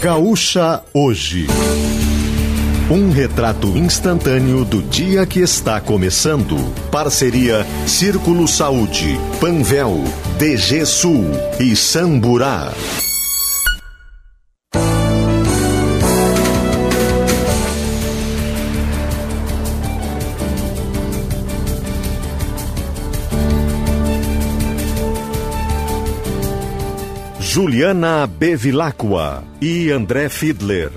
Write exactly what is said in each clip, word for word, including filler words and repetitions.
Gaúcha Hoje. Um retrato instantâneo do dia que está começando. Parceria Círculo Saúde, Panvel, D G Sul e Samburá. Juliana Bevilacqua e André Fiedler.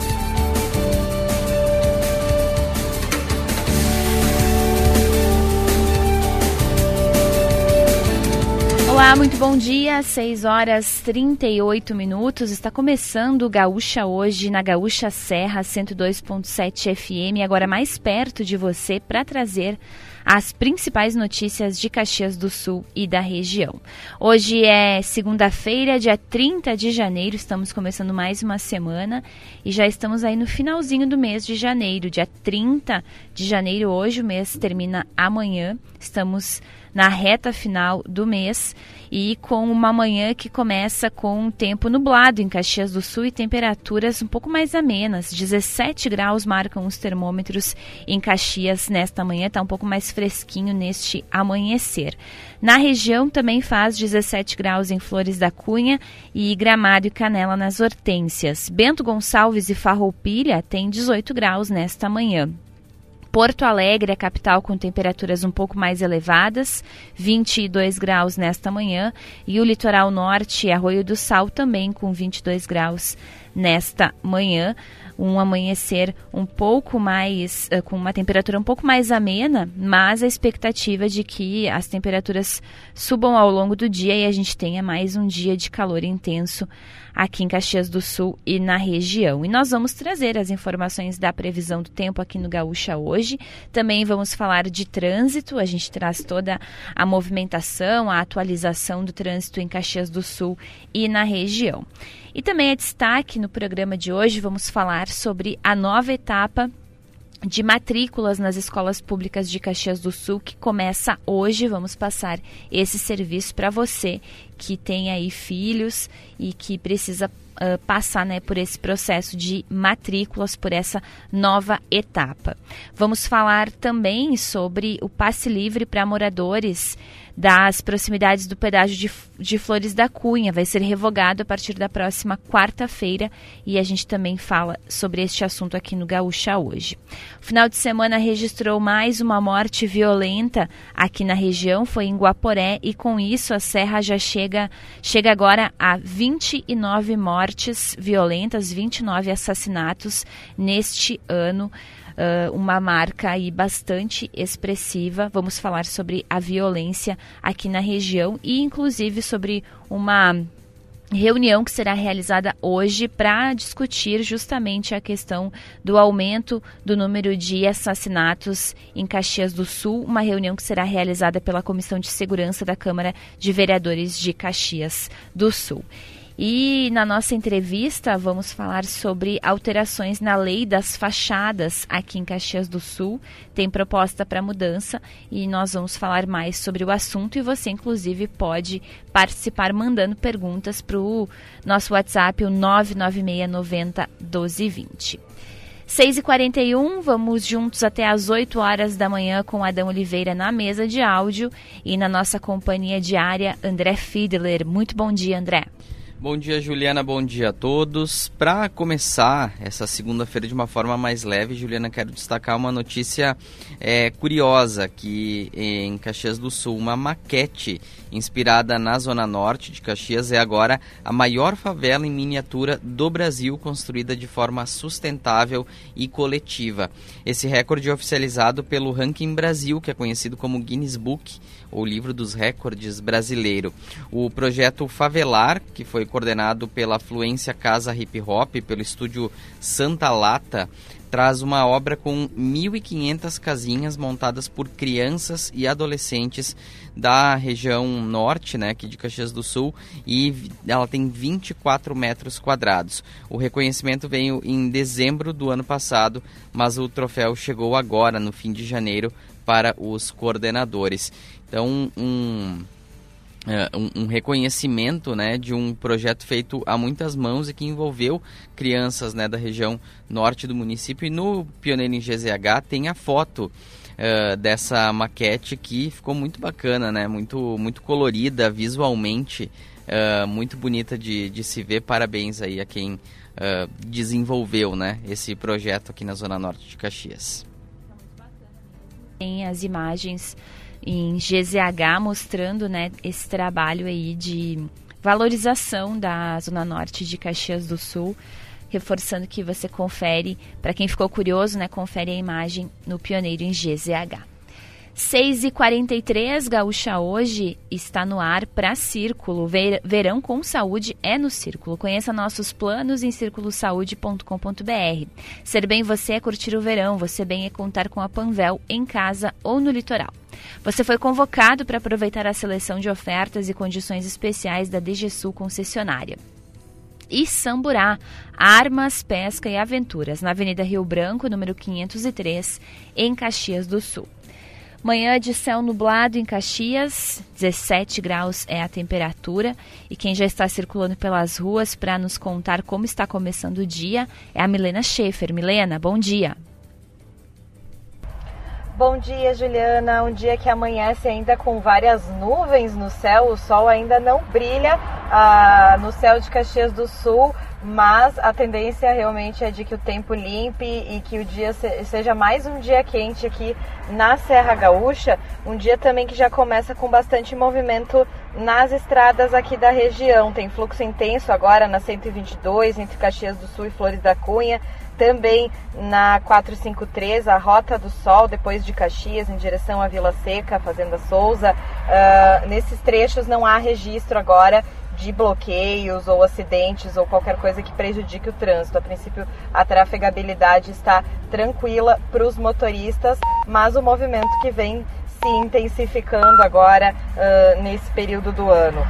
Olá, muito bom dia, seis horas e trinta e oito minutos, está começando o Gaúcha Hoje na Gaúcha Serra cento e dois ponto sete F M, agora mais perto de você para trazer as principais notícias de Caxias do Sul e da região. Hoje é segunda-feira, dia trinta de janeiro, estamos começando mais uma semana e já estamos aí no finalzinho do mês de janeiro, dia trinta de janeiro, hoje o mês termina amanhã, estamos na reta final do mês e com uma manhã que começa com um tempo nublado em Caxias do Sul e temperaturas um pouco mais amenas. dezessete graus marcam os termômetros em Caxias nesta manhã, está um pouco mais fresquinho neste amanhecer. Na região também faz dezessete graus em Flores da Cunha e Gramado e Canela nas Hortênsias. Bento Gonçalves e Farroupilha tem dezoito graus nesta manhã. Porto Alegre, a capital, com temperaturas um pouco mais elevadas, vinte e dois graus nesta manhã, e o litoral norte, Arroio do Sal, também com vinte e dois graus nesta manhã. Um amanhecer um pouco mais, uh, com uma temperatura um pouco mais amena, mas a expectativa de que as temperaturas subam ao longo do dia e a gente tenha mais um dia de calor intenso aqui em Caxias do Sul e na região. E nós vamos trazer as informações da previsão do tempo aqui no Gaúcha Hoje. Também vamos falar de trânsito, a gente traz toda a movimentação, a atualização do trânsito em Caxias do Sul e na região. E também é destaque no programa de hoje, vamos falar sobre a nova etapa de matrículas nas escolas públicas de Caxias do Sul, que começa hoje. Vamos passar esse serviço para você que tem aí filhos e que precisa uh, passar, né, por esse processo de matrículas, por essa nova etapa. Vamos falar também sobre o passe livre para moradores das proximidades do pedágio de, de Flores da Cunha. Vai ser revogado a partir da próxima quarta-feira e a gente também fala sobre este assunto aqui no Gaúcha Hoje. O final de semana registrou mais uma morte violenta aqui na região, foi em Guaporé, e com isso a Serra já chega, chega agora a vinte e nove mortes violentas, vinte e nove assassinatos neste ano. Uh, uma marca aí bastante expressiva. Vamos falar sobre a violência aqui na região e inclusive sobre uma reunião que será realizada hoje para discutir justamente a questão do aumento do número de assassinatos em Caxias do Sul, uma reunião que será realizada pela Comissão de Segurança da Câmara de Vereadores de Caxias do Sul. E na nossa entrevista vamos falar sobre alterações na lei das fachadas aqui em Caxias do Sul. Tem proposta para mudança e nós vamos falar mais sobre o assunto e você inclusive pode participar mandando perguntas para o nosso WhatsApp, o nove nove seis nove zero um dois dois zero. seis e quarenta e um, vamos juntos até às oito horas da manhã com Adão Oliveira na mesa de áudio e na nossa companhia diária, André Fiedler. Muito bom dia, André. Bom dia, Juliana, bom dia a todos. Para começar essa segunda-feira de uma forma mais leve, Juliana, quero destacar uma notícia é, curiosa, que em Caxias do Sul, uma maquete inspirada na Zona Norte de Caxias é agora a maior favela em miniatura do Brasil, construída de forma sustentável e coletiva. Esse recorde é oficializado pelo Ranking Brasil, que é conhecido como Guinness Book, ou Livro dos Recordes brasileiro. O projeto Favelar, que foi coordenado pela Fluência Casa Hip Hop, pelo estúdio Santa Lata, traz uma obra com mil e quinhentas casinhas montadas por crianças e adolescentes da região norte, né, aqui de Caxias do Sul, e ela tem vinte e quatro metros quadrados. O reconhecimento veio em dezembro do ano passado, mas o troféu chegou agora, no fim de janeiro, para os coordenadores. Então, um... Um, um reconhecimento, né, de um projeto feito a muitas mãos e que envolveu crianças, né, da região norte do município. E no Pioneiro em G Z H tem a foto uh, dessa maquete que ficou muito bacana, né, muito, muito colorida visualmente, uh, muito bonita de, de se ver. Parabéns aí a quem uh, desenvolveu, né, esse projeto aqui na Zona Norte de Caxias. Tem as imagens em G Z H mostrando, né, esse trabalho aí de valorização da Zona Norte de Caxias do Sul, reforçando que você confere, para quem ficou curioso, né, confere a imagem no Pioneiro em G Z H. seis e quarenta e três, Gaúcha Hoje está no ar para Círculo. Verão com saúde é no Círculo. Conheça nossos planos em círculo saúde ponto com ponto b r. Ser bem você é curtir o verão, você bem é contar com a Panvel em casa ou no litoral. Você foi convocado para aproveitar a seleção de ofertas e condições especiais da D G Sul concessionária. E Samburá, armas, pesca e aventuras, na Avenida Rio Branco, número quinhentos e três, em Caxias do Sul. Manhã de céu nublado em Caxias, dezessete graus é a temperatura. E quem já está circulando pelas ruas para nos contar como está começando o dia é a Milena Schaefer. Milena, bom dia. Bom dia, Juliana. Um dia que amanhece ainda com várias nuvens no céu. O sol ainda não brilha ah, no céu de Caxias do Sul, mas a tendência realmente é de que o tempo limpe e que o dia seja mais um dia quente aqui na Serra Gaúcha. Um dia também que já começa com bastante movimento nas estradas aqui da região. Tem fluxo intenso agora na cento e vinte e dois, entre Caxias do Sul e Flores da Cunha. Também na quatrocentos e cinquenta e três, a Rota do Sol, depois de Caxias, em direção à Vila Seca, Fazenda Souza. Uh, nesses trechos não há registro agora de bloqueios ou acidentes ou qualquer coisa que prejudique o trânsito. A princípio, a trafegabilidade está tranquila para os motoristas, mas o movimento que vem se intensificando agora uh, nesse período do ano.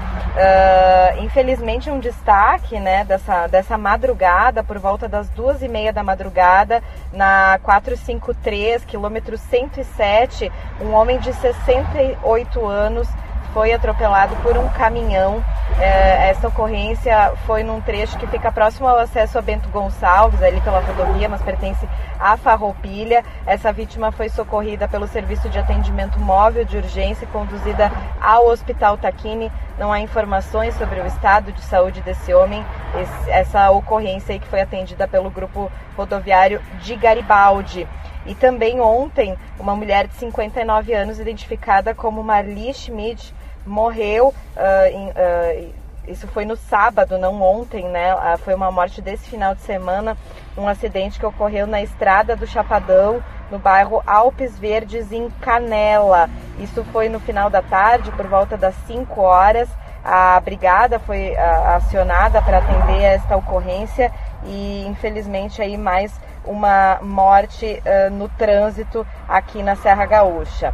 Uh, infelizmente, um destaque, né, dessa, dessa madrugada, por volta das duas e meia da madrugada, na quatrocentos e cinquenta e três, quilômetro cento e sete, um homem de sessenta e oito anos foi atropelado por um caminhão. É, essa ocorrência foi num trecho que fica próximo ao acesso a Bento Gonçalves, ali pela rodovia, mas pertence à Farroupilha. Essa vítima foi socorrida pelo Serviço de Atendimento Móvel de Urgência e conduzida ao Hospital Taquini. Não há informações sobre o estado de saúde desse homem. Esse, essa ocorrência aí que foi atendida pelo Grupo Rodoviário de Garibaldi. E também ontem, uma mulher de cinquenta e nove anos, identificada como Marli Schmidt, morreu, uh, em, uh, isso foi no sábado, não ontem, né? Uh, foi uma morte desse final de semana, um acidente que ocorreu na Estrada do Chapadão, no bairro Alpes Verdes, em Canela. Isso foi no final da tarde, por volta das cinco horas. A brigada foi uh, acionada para atender esta ocorrência e, infelizmente, aí mais uma morte uh, no trânsito aqui na Serra Gaúcha.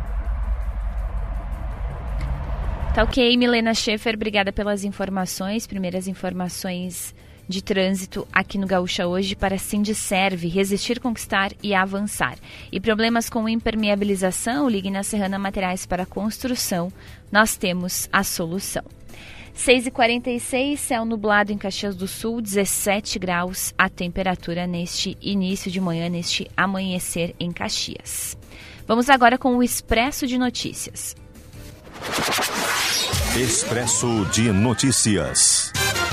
Tá ok, Milena Schaefer, obrigada pelas informações, primeiras informações de trânsito aqui no Gaúcha Hoje para Sindiserve, resistir, conquistar e avançar. E problemas com impermeabilização, ligue na Serrana Materiais para Construção, nós temos a solução. seis e quarenta e seis, céu nublado em Caxias do Sul, dezessete graus a temperatura neste início de manhã, neste amanhecer em Caxias. Vamos agora com o Expresso de Notícias. Expresso de Notícias.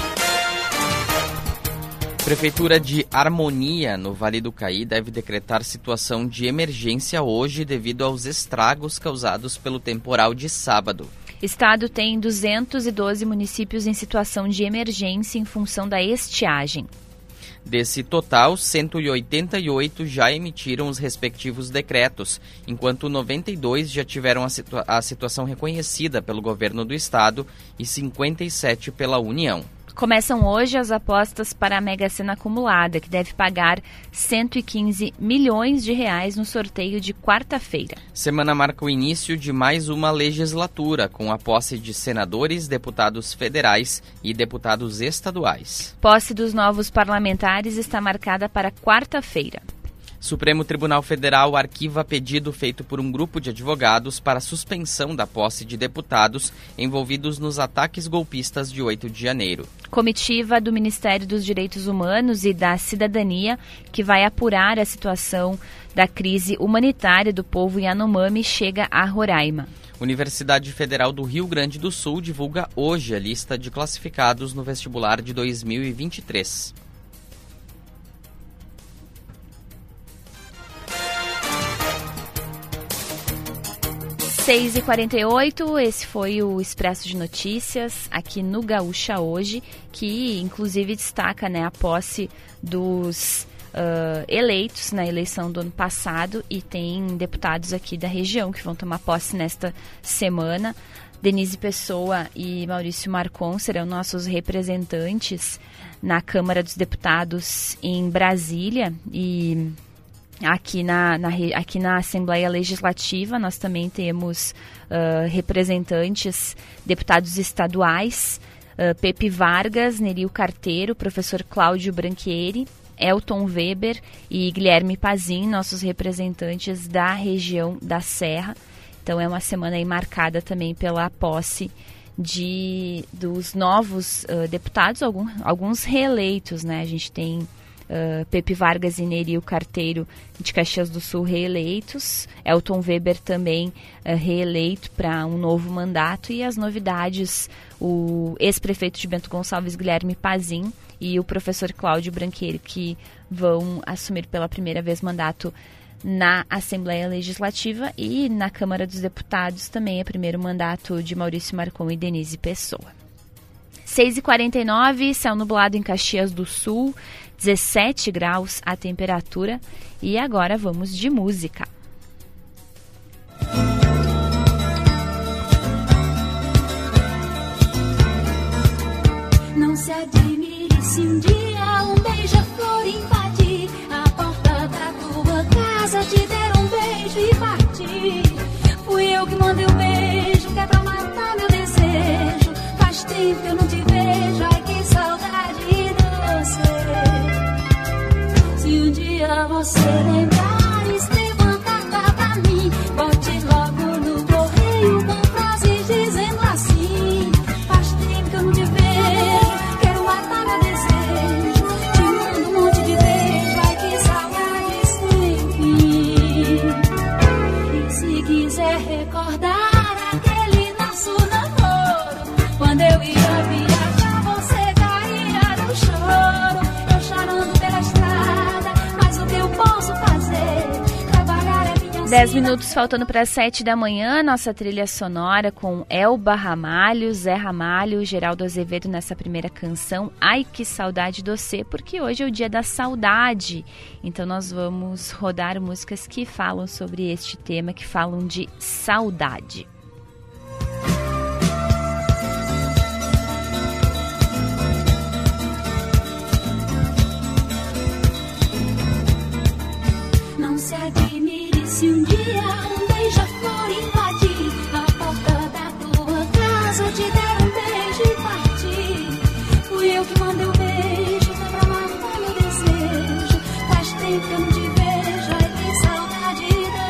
Prefeitura de Harmonia, no Vale do Caí, deve decretar situação de emergência hoje devido aos estragos causados pelo temporal de sábado. Estado tem duzentos e doze municípios em situação de emergência em função da estiagem. Desse total, cento e oitenta e oito já emitiram os respectivos decretos, enquanto noventa e dois já tiveram a, situa- a situação reconhecida pelo governo do estado e cinquenta e sete pela União. Começam hoje as apostas para a Mega Sena acumulada, que deve pagar cento e quinze milhões de reais no sorteio de quarta-feira. Semana marca o início de mais uma legislatura, com a posse de senadores, deputados federais e deputados estaduais. Posse dos novos parlamentares está marcada para quarta-feira. Supremo Tribunal Federal arquiva pedido feito por um grupo de advogados para suspensão da posse de deputados envolvidos nos ataques golpistas de oito de janeiro. Comitiva do Ministério dos Direitos Humanos e da Cidadania, que vai apurar a situação da crise humanitária do povo Yanomami, chega a Roraima. Universidade Federal do Rio Grande do Sul divulga hoje a lista de classificados no vestibular de dois mil e vinte e três. seis e quarenta e oito, esse foi o Expresso de Notícias aqui no Gaúcha hoje, que inclusive destaca, né, a posse dos uh, eleitos na eleição do ano passado, e tem deputados aqui da região que vão tomar posse nesta semana. Denise Pessoa e Maurício Marcon serão nossos representantes na Câmara dos Deputados em Brasília, e Aqui na, na, aqui na Assembleia Legislativa nós também temos uh, representantes, deputados estaduais, uh, Pepe Vargas, Neril Carteiro, professor Cláudio Branchieri, Elton Weber e Guilherme Pazin, nossos representantes da região da Serra. Então é uma semana aí marcada também pela posse de, dos novos uh, deputados, algum, alguns reeleitos, né? A gente tem Uh, Pepe Vargas e Neril Carteiro de Caxias do Sul reeleitos, Elton Weber também uh, reeleito para um novo mandato, e as novidades, o ex-prefeito de Bento Gonçalves, Guilherme Pazin, e o professor Cláudio Branchieri, que vão assumir pela primeira vez mandato na Assembleia Legislativa, e na Câmara dos Deputados também é primeiro mandato de Maurício Marcon e Denise Pessoa. seis e quarenta e nove, céu nublado em Caxias do Sul, dezessete graus a temperatura, e agora vamos de música. Não se admire se um dia um beija-flor invadir a porta da tua casa, te der um beijo e partir. Fui eu que mandei o beijo, que é pra matar meu desejo. Faz tempo que eu não te vejo, ai que saudade de você. Se um dia você lembrar, escreva uma carta pra mim, bote logo no correio com frases dizendo assim: faz tempo que eu não te vejo, quero matar meu desejo, te mando um monte de beijo, ai que saudade sem fim. E se quiser recordar aquele nosso namoro, quando eu ia viajar você caía no choro, eu chorando pela estrada, mas o que eu posso fazer? Trabalhar é minha Dez minutos faltando para sete da manhã, nossa trilha sonora com Elba Ramalho, Zé Ramalho, Geraldo Azevedo nessa primeira canção, Ai que saudade doce, porque hoje é o dia da saudade, então nós vamos rodar músicas que falam sobre este tema, que falam de saudade. Não se admire se um dia um beija-flor invadir a porta da tua casa, te der um beijo e partir. Fui eu que mandei o beijo, foi pra matar meu desejo. Faz tempo que eu não te vejo, ai que saudade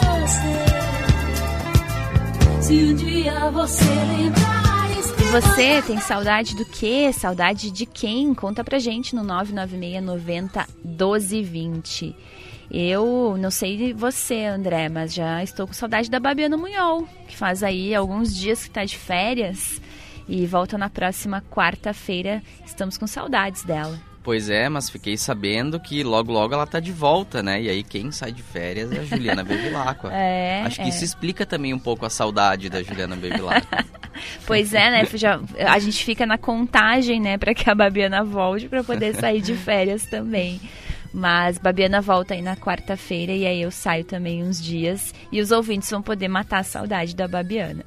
de você. Se um dia você lembrar, escreva... Você tem saudade do quê? Saudade de quem? Conta pra gente no nove nove seis, noventa, doze, vinte. Eu não sei de você, André, mas já estou com saudade da Babiana Munhol, que faz aí alguns dias que está de férias e volta na próxima quarta-feira. Estamos com saudades dela. Pois é, mas fiquei sabendo que logo logo ela tá de volta, né? E aí quem sai de férias é a Juliana Bevilacqua. É, Acho que é. isso explica também um pouco a saudade da Juliana Bevilacqua. Pois é, né? Já, a gente fica na contagem, né, para que a Babiana volte para poder sair de férias também. Mas Babiana volta aí na quarta-feira e aí eu saio também uns dias e os ouvintes vão poder matar a saudade da Babiana.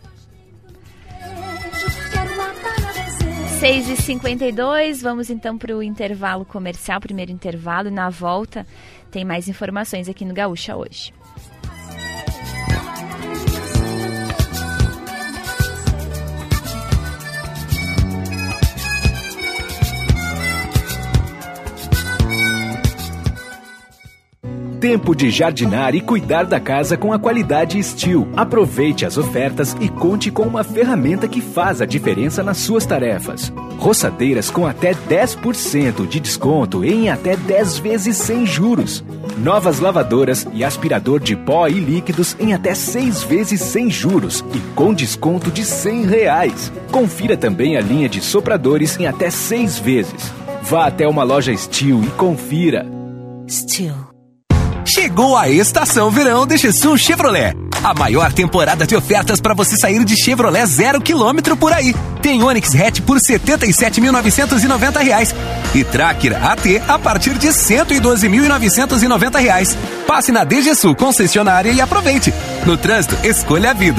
seis e cinquenta e dois, vamos então para o intervalo comercial, primeiro intervalo, e na volta tem mais informações aqui no Gaúcha hoje. tempo de jardinar e cuidar da casa com a qualidade Steel. Aproveite as ofertas e conte com uma ferramenta que faz a diferença nas suas tarefas. Roçadeiras com até dez por cento de desconto em até dez vezes sem juros. Novas lavadoras e aspirador de pó e líquidos em até seis vezes sem juros e com desconto de cem reais. Confira também a linha de sopradores em até seis vezes. Vá até uma loja Steel e confira. Steel. Chegou a estação verão da Sul Chevrolet. A maior temporada de ofertas para você sair de Chevrolet zero quilômetro por aí. Tem Onix Hatch por setenta e sete mil novecentos e noventa reais e Tracker A T a partir de cento e doze mil novecentos e noventa reais. Passe na D G Sul concessionária e aproveite. No trânsito, escolha a vida.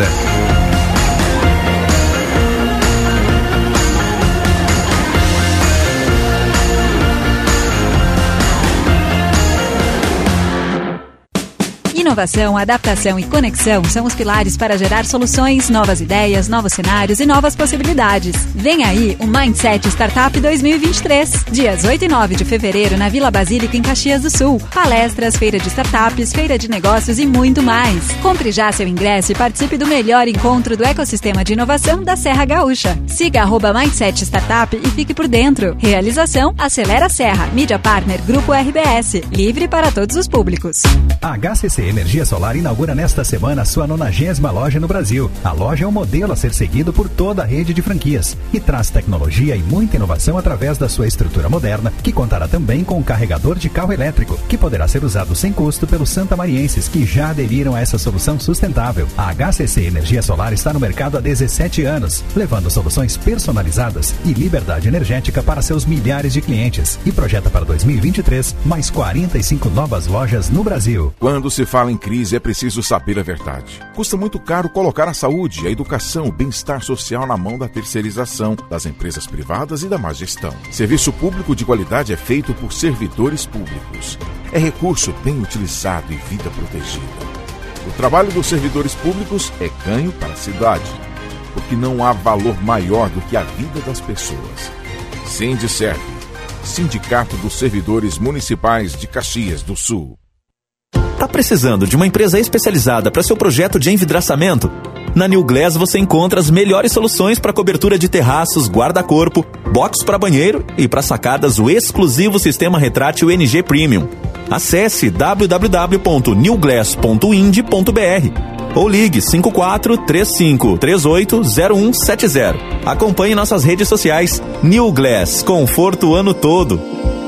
Inovação, adaptação e conexão são os pilares para gerar soluções, novas ideias, novos cenários e novas possibilidades. Vem aí o Mindset Startup dois mil e vinte e três, dias oito e nove de fevereiro na Vila Basílica, em Caxias do Sul. Palestras, feira de startups, feira de negócios e muito mais. Compre já seu ingresso e participe do melhor encontro do ecossistema de inovação da Serra Gaúcha. Siga arroba Mindset Startup e fique por dentro. Realização, Acelera Serra, Mídia Partner, Grupo R B S. Livre para todos os públicos. A H C C Energia Solar inaugura nesta semana sua nonagésima loja no Brasil. A loja é um modelo a ser seguido por toda a rede de franquias e traz tecnologia e muita inovação através da sua estrutura moderna, que contará também com um carregador de carro elétrico, que poderá ser usado sem custo pelos santamarienses que já aderiram a essa solução sustentável. A H C C Energia Solar está no mercado há dezessete anos, levando soluções personalizadas e liberdade energética para seus milhares de clientes, e projeta para dois mil e vinte e três mais quarenta e cinco novas lojas no Brasil. Quando se fala em crise, é preciso saber a verdade. Custa muito caro colocar a saúde, a educação, o bem-estar social na mão da terceirização, das empresas privadas e da má gestão. Serviço público de qualidade é feito por servidores públicos. É recurso bem utilizado e vida protegida. O trabalho dos servidores públicos é ganho para a cidade, porque não há valor maior do que a vida das pessoas. Sindiserve, Sindicato dos Servidores Municipais de Caxias do Sul. Tá precisando de uma empresa especializada para seu projeto de envidraçamento? Na New Glass você encontra as melhores soluções para cobertura de terraços, guarda-corpo, box para banheiro e para sacadas o exclusivo sistema retrátil N G Premium. Acesse w w w ponto new glass ponto ind ponto b r ou ligue cinco quatro três cinco três oito zero um sete zero. Acompanhe nossas redes sociais. New Glass, conforto o ano todo.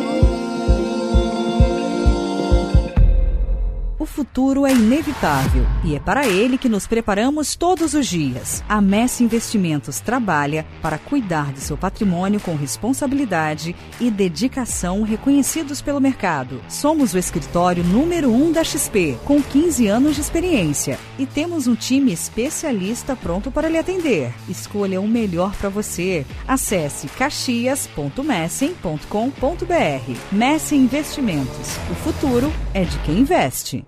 O futuro é inevitável e é para ele que nos preparamos todos os dias. A Messi Investimentos trabalha para cuidar de seu patrimônio com responsabilidade e dedicação reconhecidos pelo mercado. Somos o escritório número um da X P, com quinze anos de experiência, e temos um time especialista pronto para lhe atender. Escolha o melhor para você. Acesse caxias ponto messem ponto com ponto b r. Messi Investimentos. O futuro é de quem investe.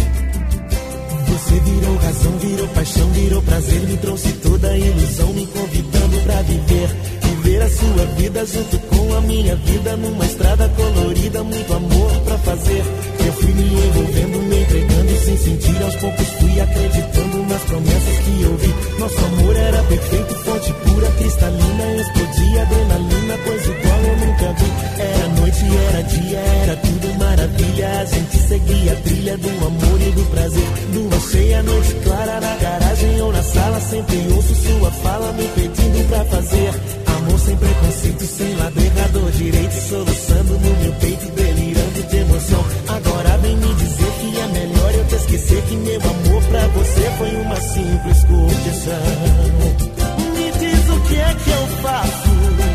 Você virou razão, virou paixão, virou prazer, me trouxe toda a ilusão, me convidando pra viver. Viver a sua vida junto com a minha vida, numa estrada colorida, muito amor pra fazer. Eu fui me envolvendo, me entregando sem sentir, aos poucos fui acreditando nas promessas que eu vi. Nosso amor era perfeito, fonte pura, cristalina, explodia adrenalina, coisa igual eu nunca vi. Era noite, era dia, era tudo maravilha, a gente seguia a trilha do amor e do prazer. Lua cheia, noite clara, na garagem ou na sala, sempre ouço sua fala me pedindo pra fazer amor sem preconceito, sem lado errado, direito, soluçando no meu peito, delirando de emoção. Agora vem me dizer que é melhor eu te esquecer, que meu amor pra você foi uma simples curtição. Me diz o que é que eu faço.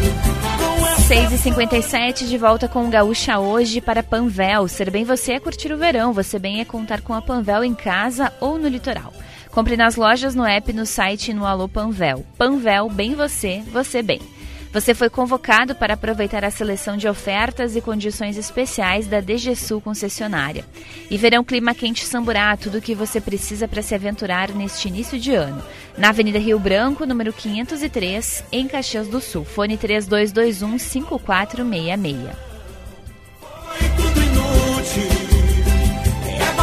seis e cinquenta e sete, de volta com o Gaúcha hoje para Panvel. Ser bem você é curtir o verão, você bem é contar com a Panvel em casa ou no litoral. Compre nas lojas, no app, no site e no Alô Panvel. Panvel, bem você, você bem. Você foi convocado para aproveitar a seleção de ofertas e condições especiais da D G Sul concessionária. E verão clima quente Samburá, tudo o que você precisa para se aventurar neste início de ano. Na Avenida Rio Branco, número quinhentos e três, em Caxias do Sul. Fone três dois dois um, cinco quatro seis seis. Tudo inútil, é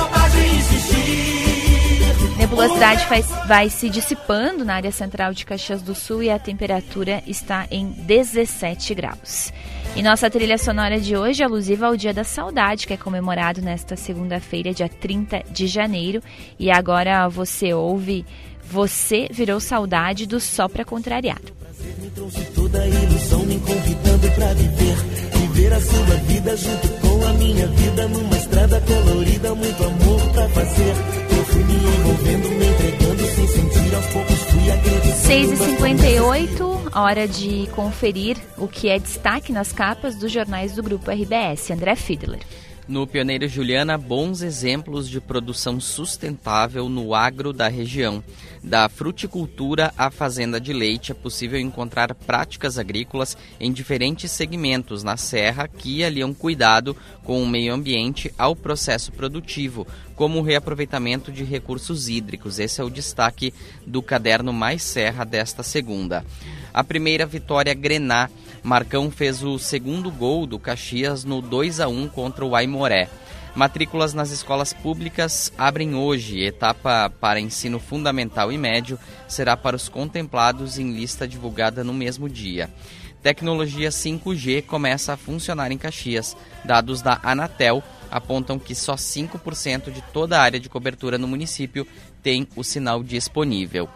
nebulosidade vai, vai se dissipando na área central de Caxias do Sul e a temperatura está em dezessete graus. E nossa trilha sonora de hoje é alusiva ao Dia da Saudade, que é comemorado nesta segunda-feira, dia trinta de janeiro. E agora você ouve Você Virou Saudade, do Só Pra Contrariar. Me trouxe toda a ilusão, me convidando pra viver. Viver a sua vida junto com a minha vida, numa estrada colorida, muito amor pra fazer. Eu fui me envolvendo, me entregando, sem sentir, aos poucos fui acreditando. seis e cinquenta e oito, hora de conferir o que é destaque nas capas dos jornais do Grupo R B S. André Fiedler. No Pioneiro Juliana, bons exemplos de produção sustentável no agro da região. Da fruticultura à fazenda de leite, é possível encontrar práticas agrícolas em diferentes segmentos na serra que aliam cuidado com o meio ambiente ao processo produtivo, como o reaproveitamento de recursos hídricos. Esse é o destaque do caderno Mais Serra desta segunda. A primeira vitória Grená. Marcão fez o segundo gol do Caxias no dois a um contra o Aimoré. Matrículas nas escolas públicas abrem hoje. Etapa para ensino fundamental e médio será para os contemplados em lista divulgada no mesmo dia. Tecnologia cinco G começa a funcionar em Caxias. Dados da Anatel apontam que só cinco por cento de toda a área de cobertura no município tem o sinal disponível.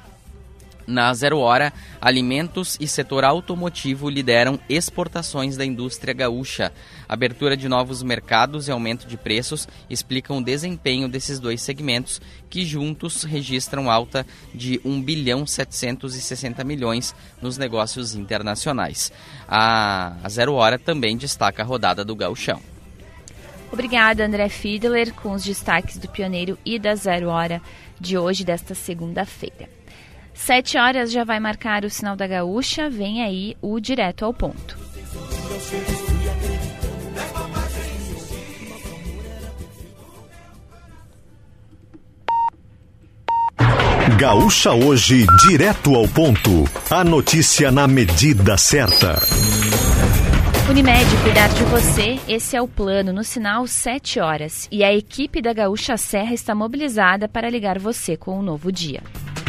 Na Zero Hora, alimentos e setor automotivo lideram exportações da indústria gaúcha. Abertura de novos mercados e aumento de preços explicam o desempenho desses dois segmentos, que juntos registram alta de um bilhão setecentos e sessenta milhões nos negócios internacionais. A Zero Hora também destaca a rodada do Gauchão. Obrigada, André Fiedler, com os destaques do Pioneiro e da Zero Hora de hoje, desta segunda-feira. Sete horas já vai marcar o sinal da Gaúcha, vem aí o Direto ao Ponto. Gaúcha Hoje, Direto ao Ponto. A notícia na medida certa. Unimed, cuidar de você, esse é o plano, no sinal sete horas. E a equipe da Gaúcha Serra está mobilizada para ligar você com um novo dia.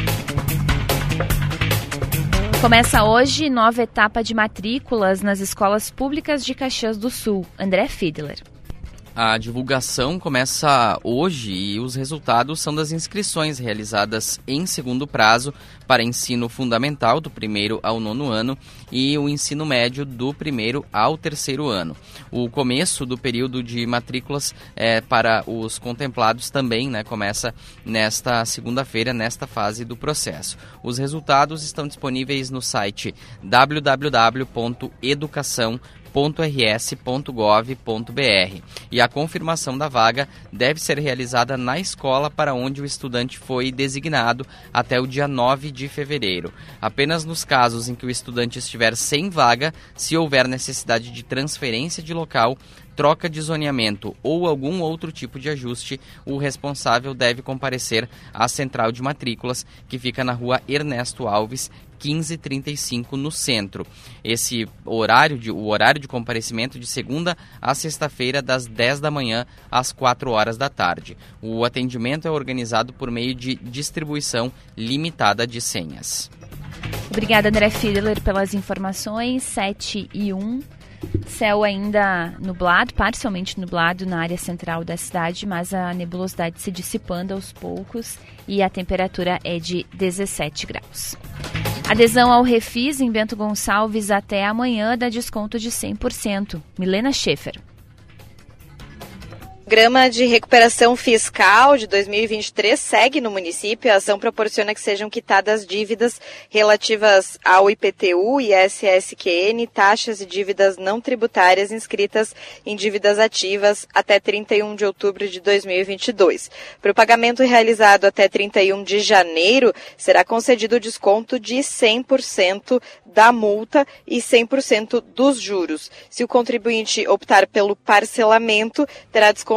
Começa hoje nova etapa de matrículas nas escolas públicas de Caxias do Sul. André Fiedler. A divulgação começa hoje e os resultados são das inscrições realizadas em segundo prazo para ensino fundamental do primeiro ao nono ano e o ensino médio do primeiro ao terceiro ano. O começo do período de matrículas é, para os contemplados também, né, começa nesta segunda-feira, nesta fase do processo. Os resultados estão disponíveis no site w w w ponto educação ponto r s ponto gov ponto b r e a confirmação da vaga deve ser realizada na escola para onde o estudante foi designado até o dia nove de fevereiro. Apenas nos casos em que o estudante estiver sem vaga, se houver necessidade de transferência de local, troca de zoneamento ou algum outro tipo de ajuste, o responsável deve comparecer à central de matrículas, que fica na rua Ernesto Alves, quinze trinta e cinco, no centro. Esse horário de, o horário de comparecimento de segunda a sexta-feira, das dez da manhã às quatro horas da tarde. O atendimento é organizado por meio de distribuição limitada de senhas. Obrigada, André Fiedler, pelas informações. sete e um. Céu ainda nublado, parcialmente nublado na área central da cidade, mas a nebulosidade se dissipando aos poucos e a temperatura é de dezessete graus. Adesão ao Refis em Bento Gonçalves até amanhã dá desconto de cem por cento. Milena Schaefer. O programa de recuperação fiscal de dois mil e vinte e três segue no município. A ação proporciona que sejam quitadas dívidas relativas ao I P T U, I S S Q N, taxas e dívidas não tributárias inscritas em dívidas ativas até trinta e um de outubro de dois mil e vinte e dois. Para o pagamento realizado até trinta e um de janeiro, será concedido desconto de cem por cento da multa e cem por cento dos juros. Se o contribuinte optar pelo parcelamento, terá desconto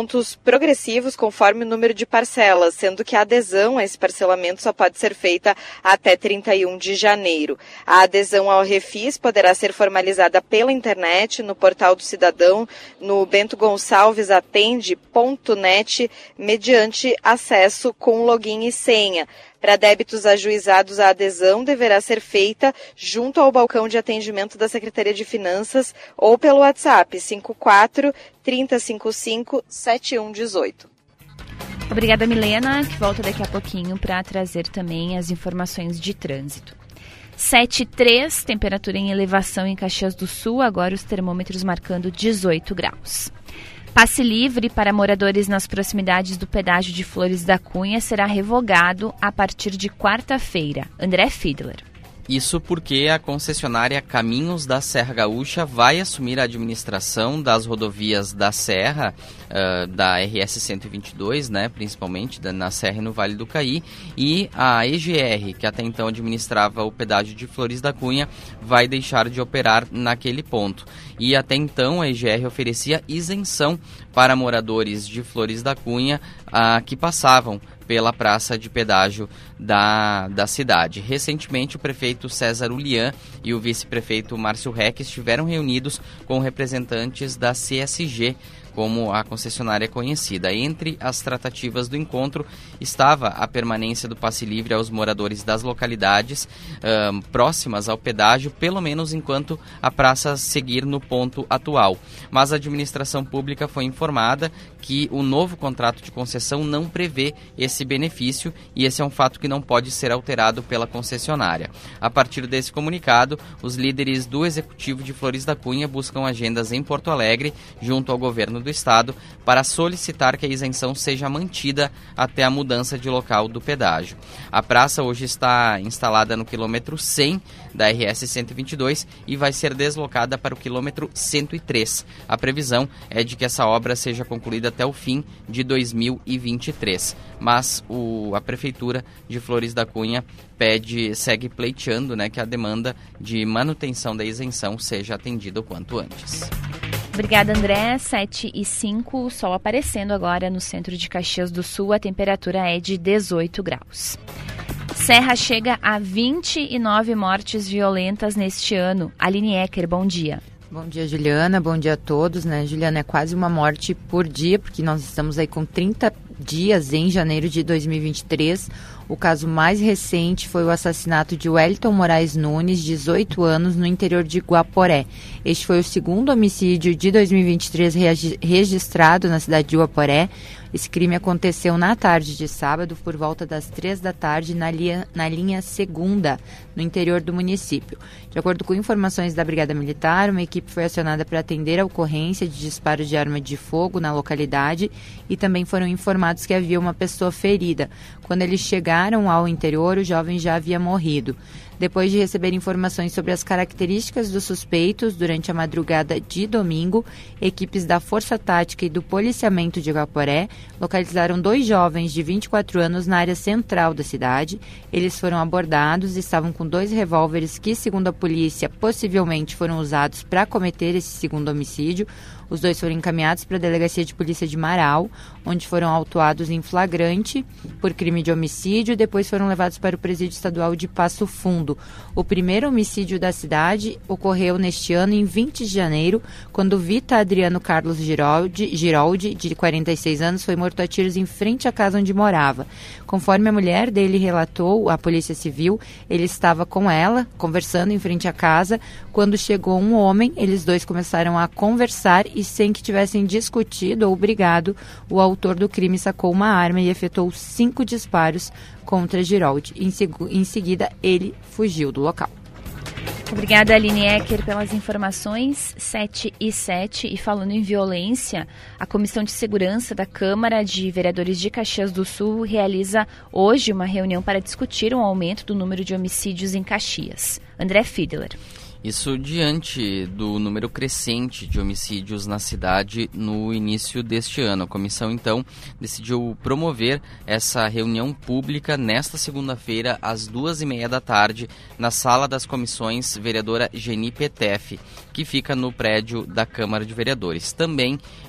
descontos progressivos conforme o número de parcelas, sendo que a adesão a esse parcelamento só pode ser feita até trinta e um de janeiro. A adesão ao Refis poderá ser formalizada pela internet, no portal do cidadão, no bento gonçalves atende ponto net, mediante acesso com login e senha. Para débitos ajuizados, a adesão deverá ser feita junto ao balcão de atendimento da Secretaria de Finanças ou pelo WhatsApp cinco quatro, trinta, cinquenta e cinco, setenta e um dezoito. Obrigada, Milena, que volta daqui a pouquinho para trazer também as informações de trânsito. sete e três, temperatura em elevação em Caxias do Sul, agora os termômetros marcando dezoito graus. Passe livre para moradores nas proximidades do pedágio de Flores da Cunha será revogado a partir de quarta-feira. André Fiedler. Isso porque a concessionária Caminhos da Serra Gaúcha vai assumir a administração das rodovias da Serra, uh, da R S cento e vinte e dois, né, principalmente da, na Serra e no Vale do Caí, e a E G R, que até então administrava o pedágio de Flores da Cunha, vai deixar de operar naquele ponto. E até então a E G R oferecia isenção para moradores de Flores da Cunha uh, que passavam pela praça de pedágio da, da cidade. Recentemente, o prefeito César Ulian e o vice-prefeito Márcio Reck estiveram reunidos com representantes da C S G, como a concessionária é conhecida. Entre as tratativas do encontro estava a permanência do passe livre aos moradores das localidades um, próximas ao pedágio, pelo menos enquanto a praça seguir no ponto atual. Mas a administração pública foi informada que o novo contrato de concessão não prevê esse benefício e esse é um fato que não pode ser alterado pela concessionária. A partir desse comunicado, os líderes do Executivo de Flores da Cunha buscam agendas em Porto Alegre, junto ao governo do Estado, para solicitar que a isenção seja mantida até a mudança de local do pedágio. A praça hoje está instalada no quilômetro cem da R S cento e vinte e dois e vai ser deslocada para o quilômetro cento e três. A previsão é de que essa obra seja concluída até o fim de dois mil e vinte e três. Mas o, a Prefeitura de Flores da Cunha pede, segue pleiteando, né, que a demanda de manutenção da isenção seja atendida o quanto antes. Obrigada, André. sete e cinco, o sol aparecendo agora no centro de Caxias do Sul. A temperatura é de dezoito graus. Serra chega a vinte e nove mortes violentas neste ano. Aline Ecker, bom dia. Bom dia, Juliana. Bom dia a todos, né? Juliana, é quase uma morte por dia, porque nós estamos aí com trinta dias em janeiro de dois mil e vinte e três. O caso mais recente foi o assassinato de Wellington Moraes Nunes, dezoito anos, no interior de Guaporé. Este foi o segundo homicídio de dois mil e vinte e três registrado na cidade de Guaporé. Esse crime aconteceu na tarde de sábado, por volta das três da tarde, na linha, na linha segunda, no interior do município. De acordo com informações da Brigada Militar, uma equipe foi acionada para atender a ocorrência de disparo de arma de fogo na localidade e também foram informados que havia uma pessoa ferida. Quando eles chegaram ao interior, o jovem já havia morrido. Depois de receber informações sobre as características dos suspeitos, durante a madrugada de domingo, equipes da Força Tática e do Policiamento de Guaporé localizaram dois jovens de vinte e quatro anos na área central da cidade. Eles foram abordados e estavam com dois revólveres que, segundo a polícia, possivelmente foram usados para cometer esse segundo homicídio. Os dois foram encaminhados para a Delegacia de Polícia de Marau, onde foram autuados em flagrante por crime de homicídio e depois foram levados para o Presídio Estadual de Passo Fundo. O primeiro homicídio da cidade ocorreu neste ano, em vinte de janeiro, quando Vita Adriano Carlos Giroldi, Giroldi, de quarenta e seis anos, foi morto a tiros em frente à casa onde morava. Conforme a mulher dele relatou à Polícia Civil, ele estava com ela, conversando em frente à casa, quando chegou um homem. Eles dois começaram a conversar e, sem que tivessem discutido ou brigado, o autor do crime sacou uma arma e efetuou cinco disparos contra Giroldi. Em, seg- em seguida, ele fugiu do local. Obrigada, Aline Ecker, pelas informações. sete e sete. E falando em violência, a Comissão de Segurança da Câmara de Vereadores de Caxias do Sul realiza hoje uma reunião para discutir um aumento do número de homicídios em Caxias. André Fiedler. Isso diante do número crescente de homicídios na cidade no início deste ano. A comissão, então, decidiu promover essa reunião pública nesta segunda-feira, às duas e meia da tarde, na Sala das Comissões Vereadora Geni Petef, que fica no prédio da Câmara de Vereadores. Também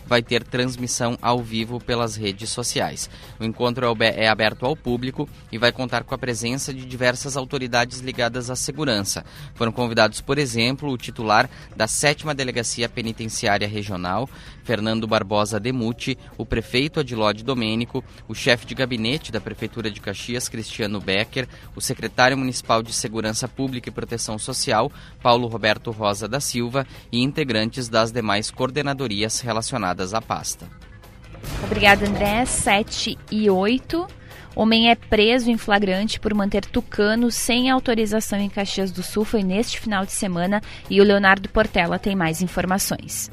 vai ter transmissão ao vivo pelas redes sociais. O encontro é aberto ao público e vai contar com a presença de diversas autoridades ligadas à segurança. Foram convidados, por exemplo, o titular da sétima Delegacia Penitenciária Regional, Fernando Barbosa Demuti, o prefeito Adilode Domênico, o chefe de gabinete da Prefeitura de Caxias, Cristiano Becker, o secretário municipal de Segurança Pública e Proteção Social, Paulo Roberto Rosa da Silva, e integrantes das demais coordenadorias relacionadas à pasta. Obrigada, André. sete e oito. Homem é preso em flagrante por manter tucano sem autorização em Caxias do Sul. Foi neste final de semana e o Leonardo Portela tem mais informações.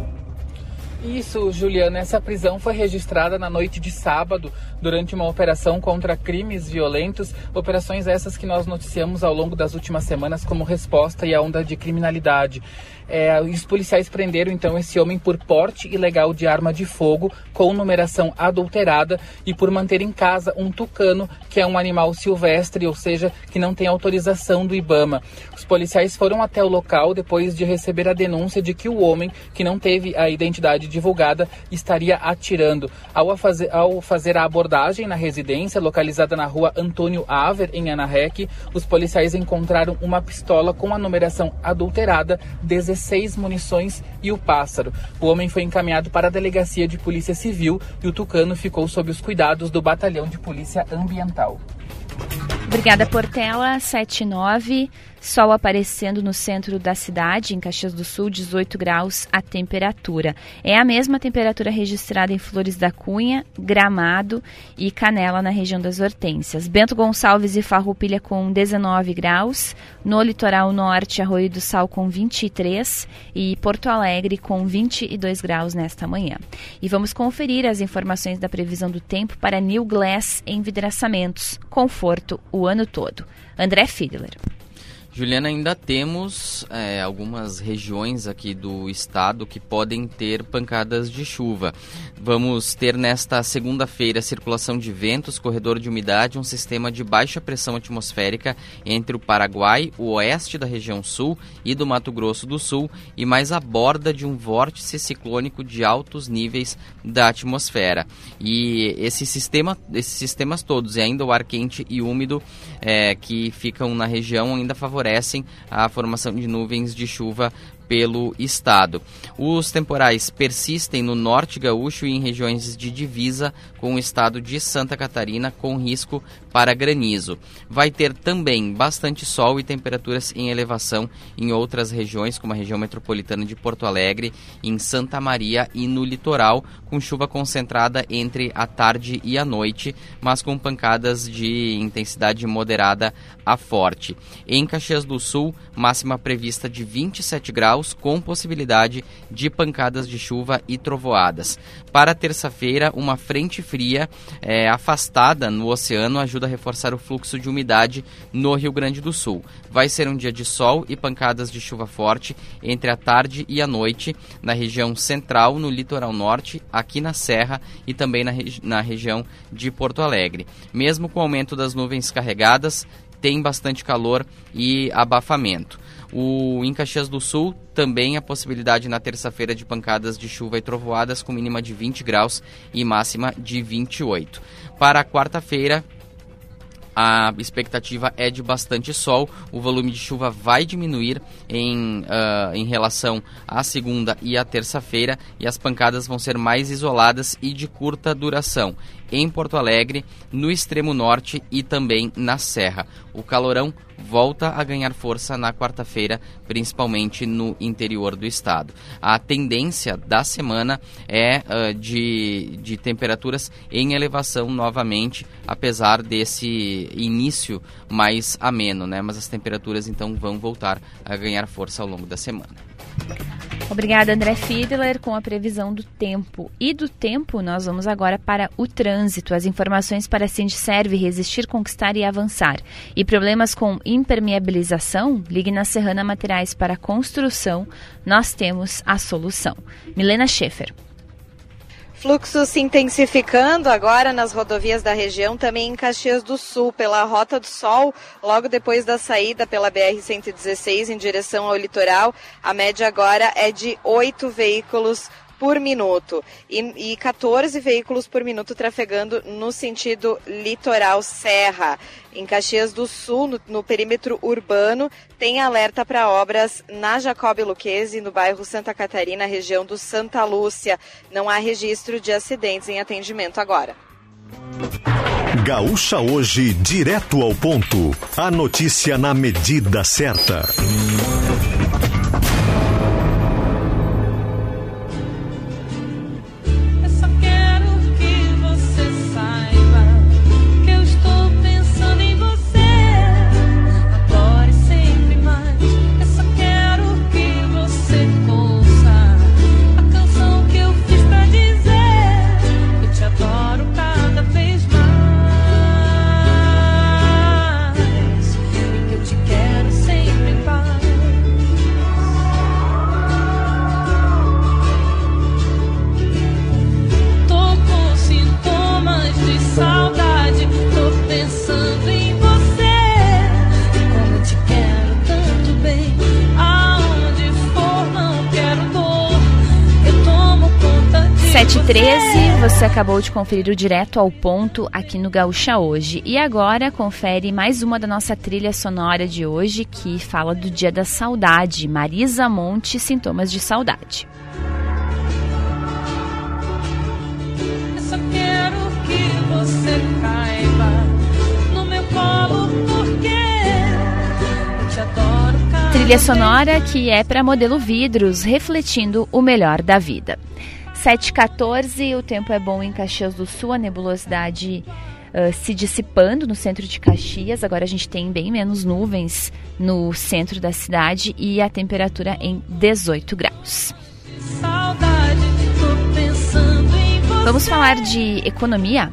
Isso, Juliana, essa prisão foi registrada na noite de sábado durante uma operação contra crimes violentos, operações essas que nós noticiamos ao longo das últimas semanas como resposta à onda de criminalidade. É, os policiais prenderam então esse homem por porte ilegal de arma de fogo com numeração adulterada e por manter em casa um tucano, que é um animal silvestre, ou seja, que não tem autorização do IBAMA. Os policiais foram até o local depois de receber a denúncia de que o homem, que não teve a identidade divulgada, estaria atirando. Ao fazer, ao fazer a abordagem na residência, localizada na rua Antônio Aver, em Anarrec, os policiais encontraram uma pistola com a numeração adulterada, dezesseis munições e o pássaro. O homem foi encaminhado para a Delegacia de Polícia Civil e o tucano ficou sob os cuidados do Batalhão de Polícia Ambiental. Obrigada, Portela. sete e nove. Sol aparecendo no centro da cidade, em Caxias do Sul, dezoito graus a temperatura. É a mesma temperatura registrada em Flores da Cunha, Gramado e Canela, na região das Hortênsias. Bento Gonçalves e Farroupilha com dezenove graus, no litoral norte, Arroio do Sal com vinte e três e Porto Alegre com vinte e dois graus nesta manhã. E vamos conferir as informações da previsão do tempo para New Glass Envidraçamentos. Conforto o ano todo. André Fiedler. Juliana, ainda temos é, algumas regiões aqui do estado que podem ter pancadas de chuva. Vamos ter nesta segunda-feira circulação de ventos, corredor de umidade, um sistema de baixa pressão atmosférica entre o Paraguai, o oeste da região sul e do Mato Grosso do Sul e mais a borda de um vórtice ciclônico de altos níveis da atmosfera. E esse sistema, esses sistemas todos e ainda o ar quente e úmido é, que ficam na região ainda favorecem a formação de nuvens de chuva pelo estado. Os temporais persistem no norte gaúcho e em regiões de divisa com o estado de Santa Catarina, com risco para granizo. Vai ter também bastante sol e temperaturas em elevação em outras regiões, como a região metropolitana de Porto Alegre, em Santa Maria e no litoral, com chuva concentrada entre a tarde e a noite, mas com pancadas de intensidade moderada a forte. Em Caxias do Sul, máxima prevista de vinte e sete graus, com possibilidade de pancadas de chuva e trovoadas. Para terça-feira, uma frente fria é, afastada no oceano ajuda a reforçar o fluxo de umidade no Rio Grande do Sul. Vai ser um dia de sol e pancadas de chuva forte entre a tarde e a noite na região central, no litoral norte, aqui na Serra e também na, regi- na região de Porto Alegre. Mesmo com o aumento das nuvens carregadas, tem bastante calor e abafamento. O, em Caxias do Sul, também a possibilidade na terça-feira de pancadas de chuva e trovoadas com mínima de vinte graus e máxima de vinte e oito. Para a quarta-feira, a expectativa é de bastante sol, o volume de chuva vai diminuir em, uh, em relação à segunda e à terça-feira e as pancadas vão ser mais isoladas e de curta duração em Porto Alegre, no extremo norte e também na Serra. O calorão volta a ganhar força na quarta-feira, principalmente no interior do estado. A tendência da semana é uh, de, de temperaturas em elevação novamente, apesar desse início mais ameno, né? Mas as temperaturas então vão voltar a ganhar força ao longo da semana. Obrigada, André Fiedler, com a previsão do tempo. E do tempo, nós vamos agora para o trânsito. As informações para Sindserve, resistir, conquistar e avançar. E problemas com impermeabilização? Ligue na Serrana Materiais para Construção. Nós temos a solução. Milena Schaefer. Fluxo se intensificando agora nas rodovias da região, também em Caxias do Sul, pela Rota do Sol, logo depois da saída pela B R cento e dezesseis em direção ao litoral. A média agora é de oito veículos por minuto e, e quatorze veículos por minuto trafegando no sentido litoral serra. Em Caxias do Sul, no, no perímetro urbano, tem alerta para obras na Jacob Luquezzi, no bairro Santa Catarina, região do Santa Lúcia. Não há registro de acidentes em atendimento agora. Gaúcha Hoje, direto ao ponto. A notícia na medida certa. sete e treze, você acabou de conferir o Direto ao Ponto aqui no Gaúcha Hoje. E agora confere mais uma da nossa trilha sonora de hoje, que fala do Dia da Saudade. Marisa Monte, Sintomas de Saudade. Eu só quero que você caiba no meu colo, porque eu te adoro. Trilha sonora que é para Modelo Vidros, refletindo o melhor da vida. sete e quatorze, o tempo é bom em Caxias do Sul, a nebulosidade uh, se dissipando no centro de Caxias. Agora a gente tem bem menos nuvens no centro da cidade e a temperatura em dezoito graus. Vamos falar de economia?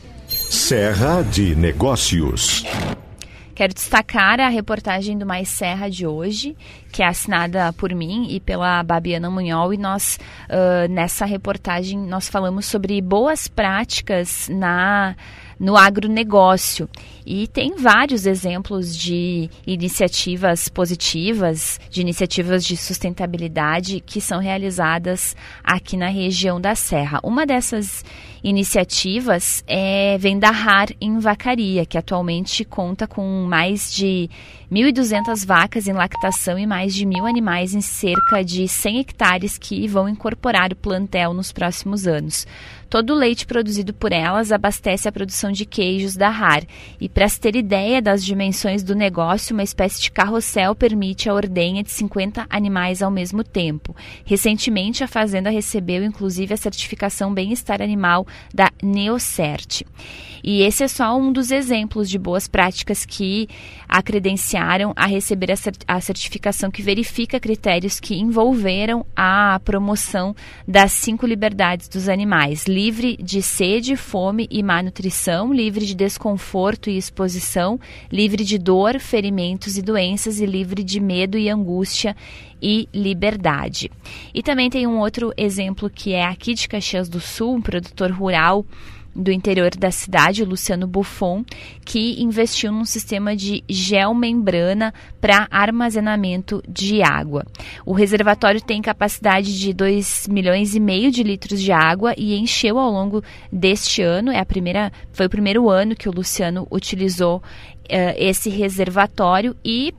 Serra de Negócios. Quero destacar a reportagem do Mais Serra de hoje, que é assinada por mim e pela Babiana Munhol, e nós, uh, nessa reportagem, nós falamos sobre boas práticas na, no agronegócio. E tem vários exemplos de iniciativas positivas, de iniciativas de sustentabilidade que são realizadas aqui na região da Serra. Uma dessas iniciativas é, vem da R A R em Vacaria, que atualmente conta com mais de mil e duzentas vacas em lactação e mais de mil animais em cerca de cem hectares que vão incorporar o plantel nos próximos anos. Todo o leite produzido por elas abastece a produção de queijos da R A R. E para se ter ideia das dimensões do negócio, uma espécie de carrossel permite a ordenha de cinquenta animais ao mesmo tempo. Recentemente, a fazenda recebeu inclusive a certificação Bem-Estar Animal da Neocert. E esse é só um dos exemplos de boas práticas que a credenciaram a receber a, cert- a certificação que verifica critérios que envolveram a promoção das cinco liberdades dos animais: livre de sede, fome e má nutrição, livre de desconforto e exposição, livre de dor, ferimentos e doenças e livre de medo e angústia e liberdade. E também tem um outro exemplo que é aqui de Caxias do Sul, um produtor rural do interior da cidade, o Luciano Buffon, que investiu num sistema de geomembrana para armazenamento de água. O reservatório tem capacidade de dois milhões e meio de litros de água e encheu ao longo deste ano. É a primeira, foi o primeiro ano que o Luciano utilizou uh, esse reservatório e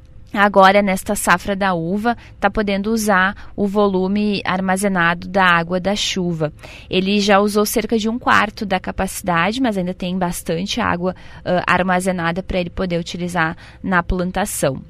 agora, nesta safra da uva, está podendo usar o volume armazenado da água da chuva. Ele já usou cerca de um quarto da capacidade, mas ainda tem bastante água uh, armazenada para ele poder utilizar na plantação.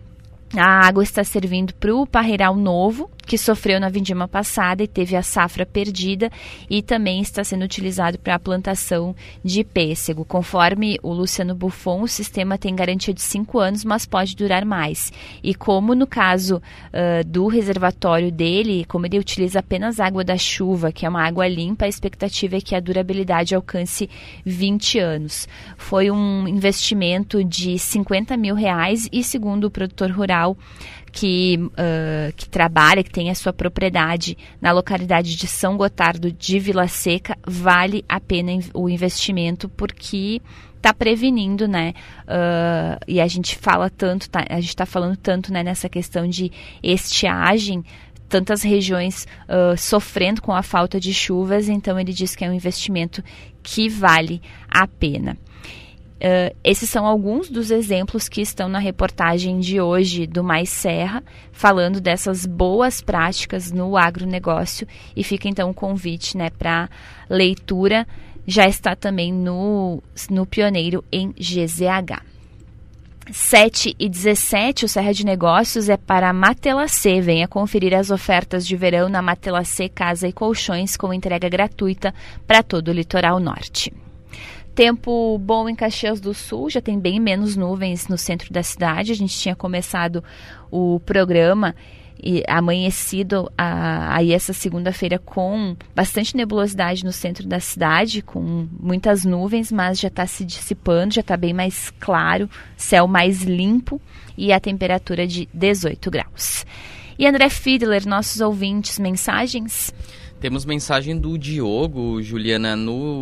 A água está servindo para o parreiral novo, que sofreu na vindima passada e teve a safra perdida, e também está sendo utilizado para a plantação de pêssego. Conforme o Luciano Buffon, o sistema tem garantia de cinco anos, mas pode durar mais. E como no caso uh, do reservatório dele, como ele utiliza apenas água da chuva, que é uma água limpa, a expectativa é que a durabilidade alcance vinte anos. Foi um investimento de cinquenta mil reais e, segundo o produtor rural, Que, uh, que trabalha, que tem a sua propriedade na localidade de São Gotardo de Vila Seca, vale a pena o investimento, porque está prevenindo, né? Uh, e a gente fala tanto, tá, a gente está falando tanto, né, nessa questão de estiagem, tantas regiões uh, sofrendo com a falta de chuvas, então ele diz que é um investimento que vale a pena. Uh, esses são alguns dos exemplos que estão na reportagem de hoje do Mais Serra, falando dessas boas práticas no agronegócio, e fica então o convite, né, para leitura. Já está também no, no Pioneiro em G Z H. sete e dezessete, o Serra de Negócios é para a Matelacê. Venha conferir as ofertas de verão na Matelacê Casa e Colchões, com entrega gratuita para todo o litoral norte. Tempo bom em Caxias do Sul, já tem bem menos nuvens no centro da cidade. A gente tinha começado o programa e amanhecido a, aí essa segunda-feira com bastante nebulosidade no centro da cidade, com muitas nuvens, mas já está se dissipando, já está bem mais claro, céu mais limpo e a temperatura de dezoito graus. E André Fiedler, nossos ouvintes, mensagens? Temos mensagem do Diogo, Juliana,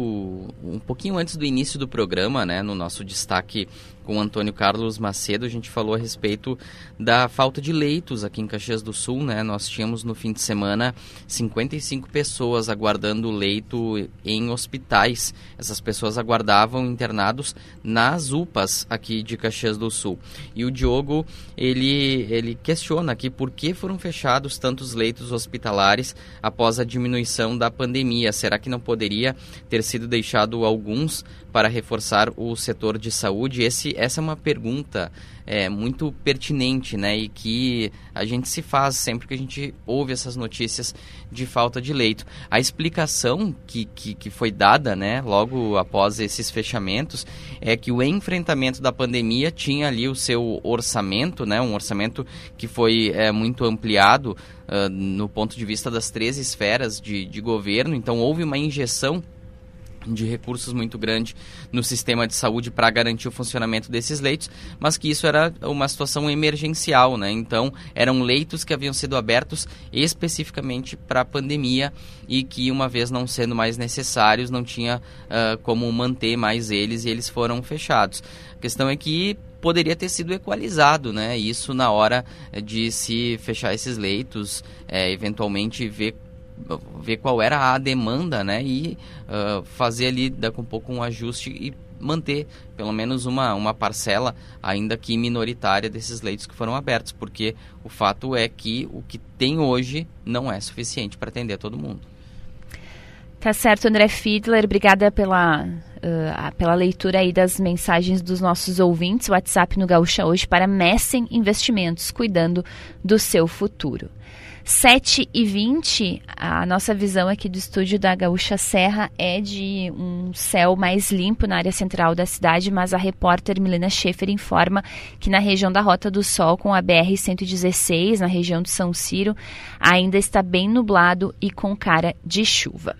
no um pouquinho antes do início do programa, né, no nosso destaque com o Antônio Carlos Macedo, a gente falou a respeito da falta de leitos aqui em Caxias do Sul, né? Nós tínhamos no fim de semana cinquenta e cinco pessoas aguardando leito em hospitais. Essas pessoas aguardavam internados nas U P As aqui de Caxias do Sul. E o Diogo, ele, ele questiona aqui por que foram fechados tantos leitos hospitalares após a diminuição da pandemia. Será que não poderia ter sido deixado alguns para reforçar o setor de saúde? Esse, essa é uma pergunta é, muito pertinente, né, e que a gente se faz sempre que a gente ouve essas notícias de falta de leito. A explicação que, que, que foi dada, né, logo após esses fechamentos é que o enfrentamento da pandemia tinha ali o seu orçamento, né, um orçamento que foi é, muito ampliado uh, no ponto de vista das três esferas de, de governo. Então houve uma injeção de recursos muito grande no sistema de saúde para garantir o funcionamento desses leitos, mas que isso era uma situação emergencial, né? Então, eram leitos que haviam sido abertos especificamente para a pandemia e que, uma vez não sendo mais necessários, não tinha uh, como manter mais eles e eles foram fechados. A questão é que poderia ter sido equalizado, né? Isso na hora de se fechar esses leitos, é, eventualmente ver ver qual era a demanda, né, e uh, fazer ali daqui um pouco um ajuste e manter pelo menos uma, uma parcela, ainda que minoritária, desses leitos que foram abertos, porque o fato é que o que tem hoje não é suficiente para atender todo mundo. Tá certo, André Fiedler, obrigada pela, uh, pela leitura aí das mensagens dos nossos ouvintes. O WhatsApp no Gaúcha Hoje para Messen Investimentos, cuidando do seu futuro. sete e vinte, a nossa visão aqui do estúdio da Gaúcha Serra é de um céu mais limpo na área central da cidade, mas a repórter Milena Schaefer informa que na região da Rota do Sol, com a B R cento e dezesseis, na região de São Ciro, ainda está bem nublado e com cara de chuva.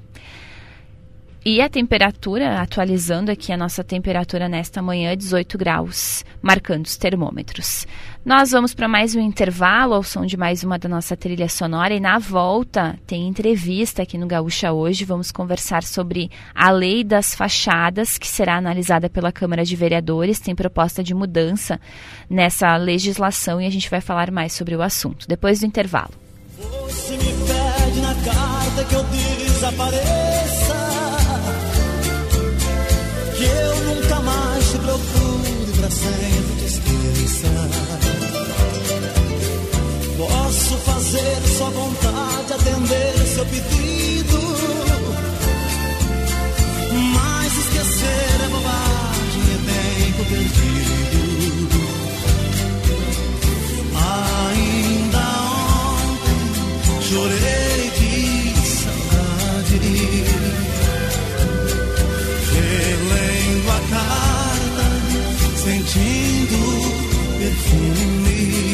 E a temperatura, atualizando aqui a nossa temperatura nesta manhã, dezoito graus, marcando os termômetros. Nós vamos para mais um intervalo, ao som de mais uma da nossa trilha sonora, e na volta tem entrevista aqui no Gaúcha Hoje. Vamos conversar sobre a lei das fachadas, que será analisada pela Câmara de Vereadores. Tem proposta de mudança nessa legislação e a gente vai falar mais sobre o assunto, depois do intervalo. Você me pede na carta que eu desapareça, que eu nunca mais te procure, pra sempre te esqueça. Posso fazer sua vontade, atender seu pedido, mas esquecer é bobagem, é tempo perdido. Ainda ontem chorei de saudade, relendo a carta, sentindo perfume.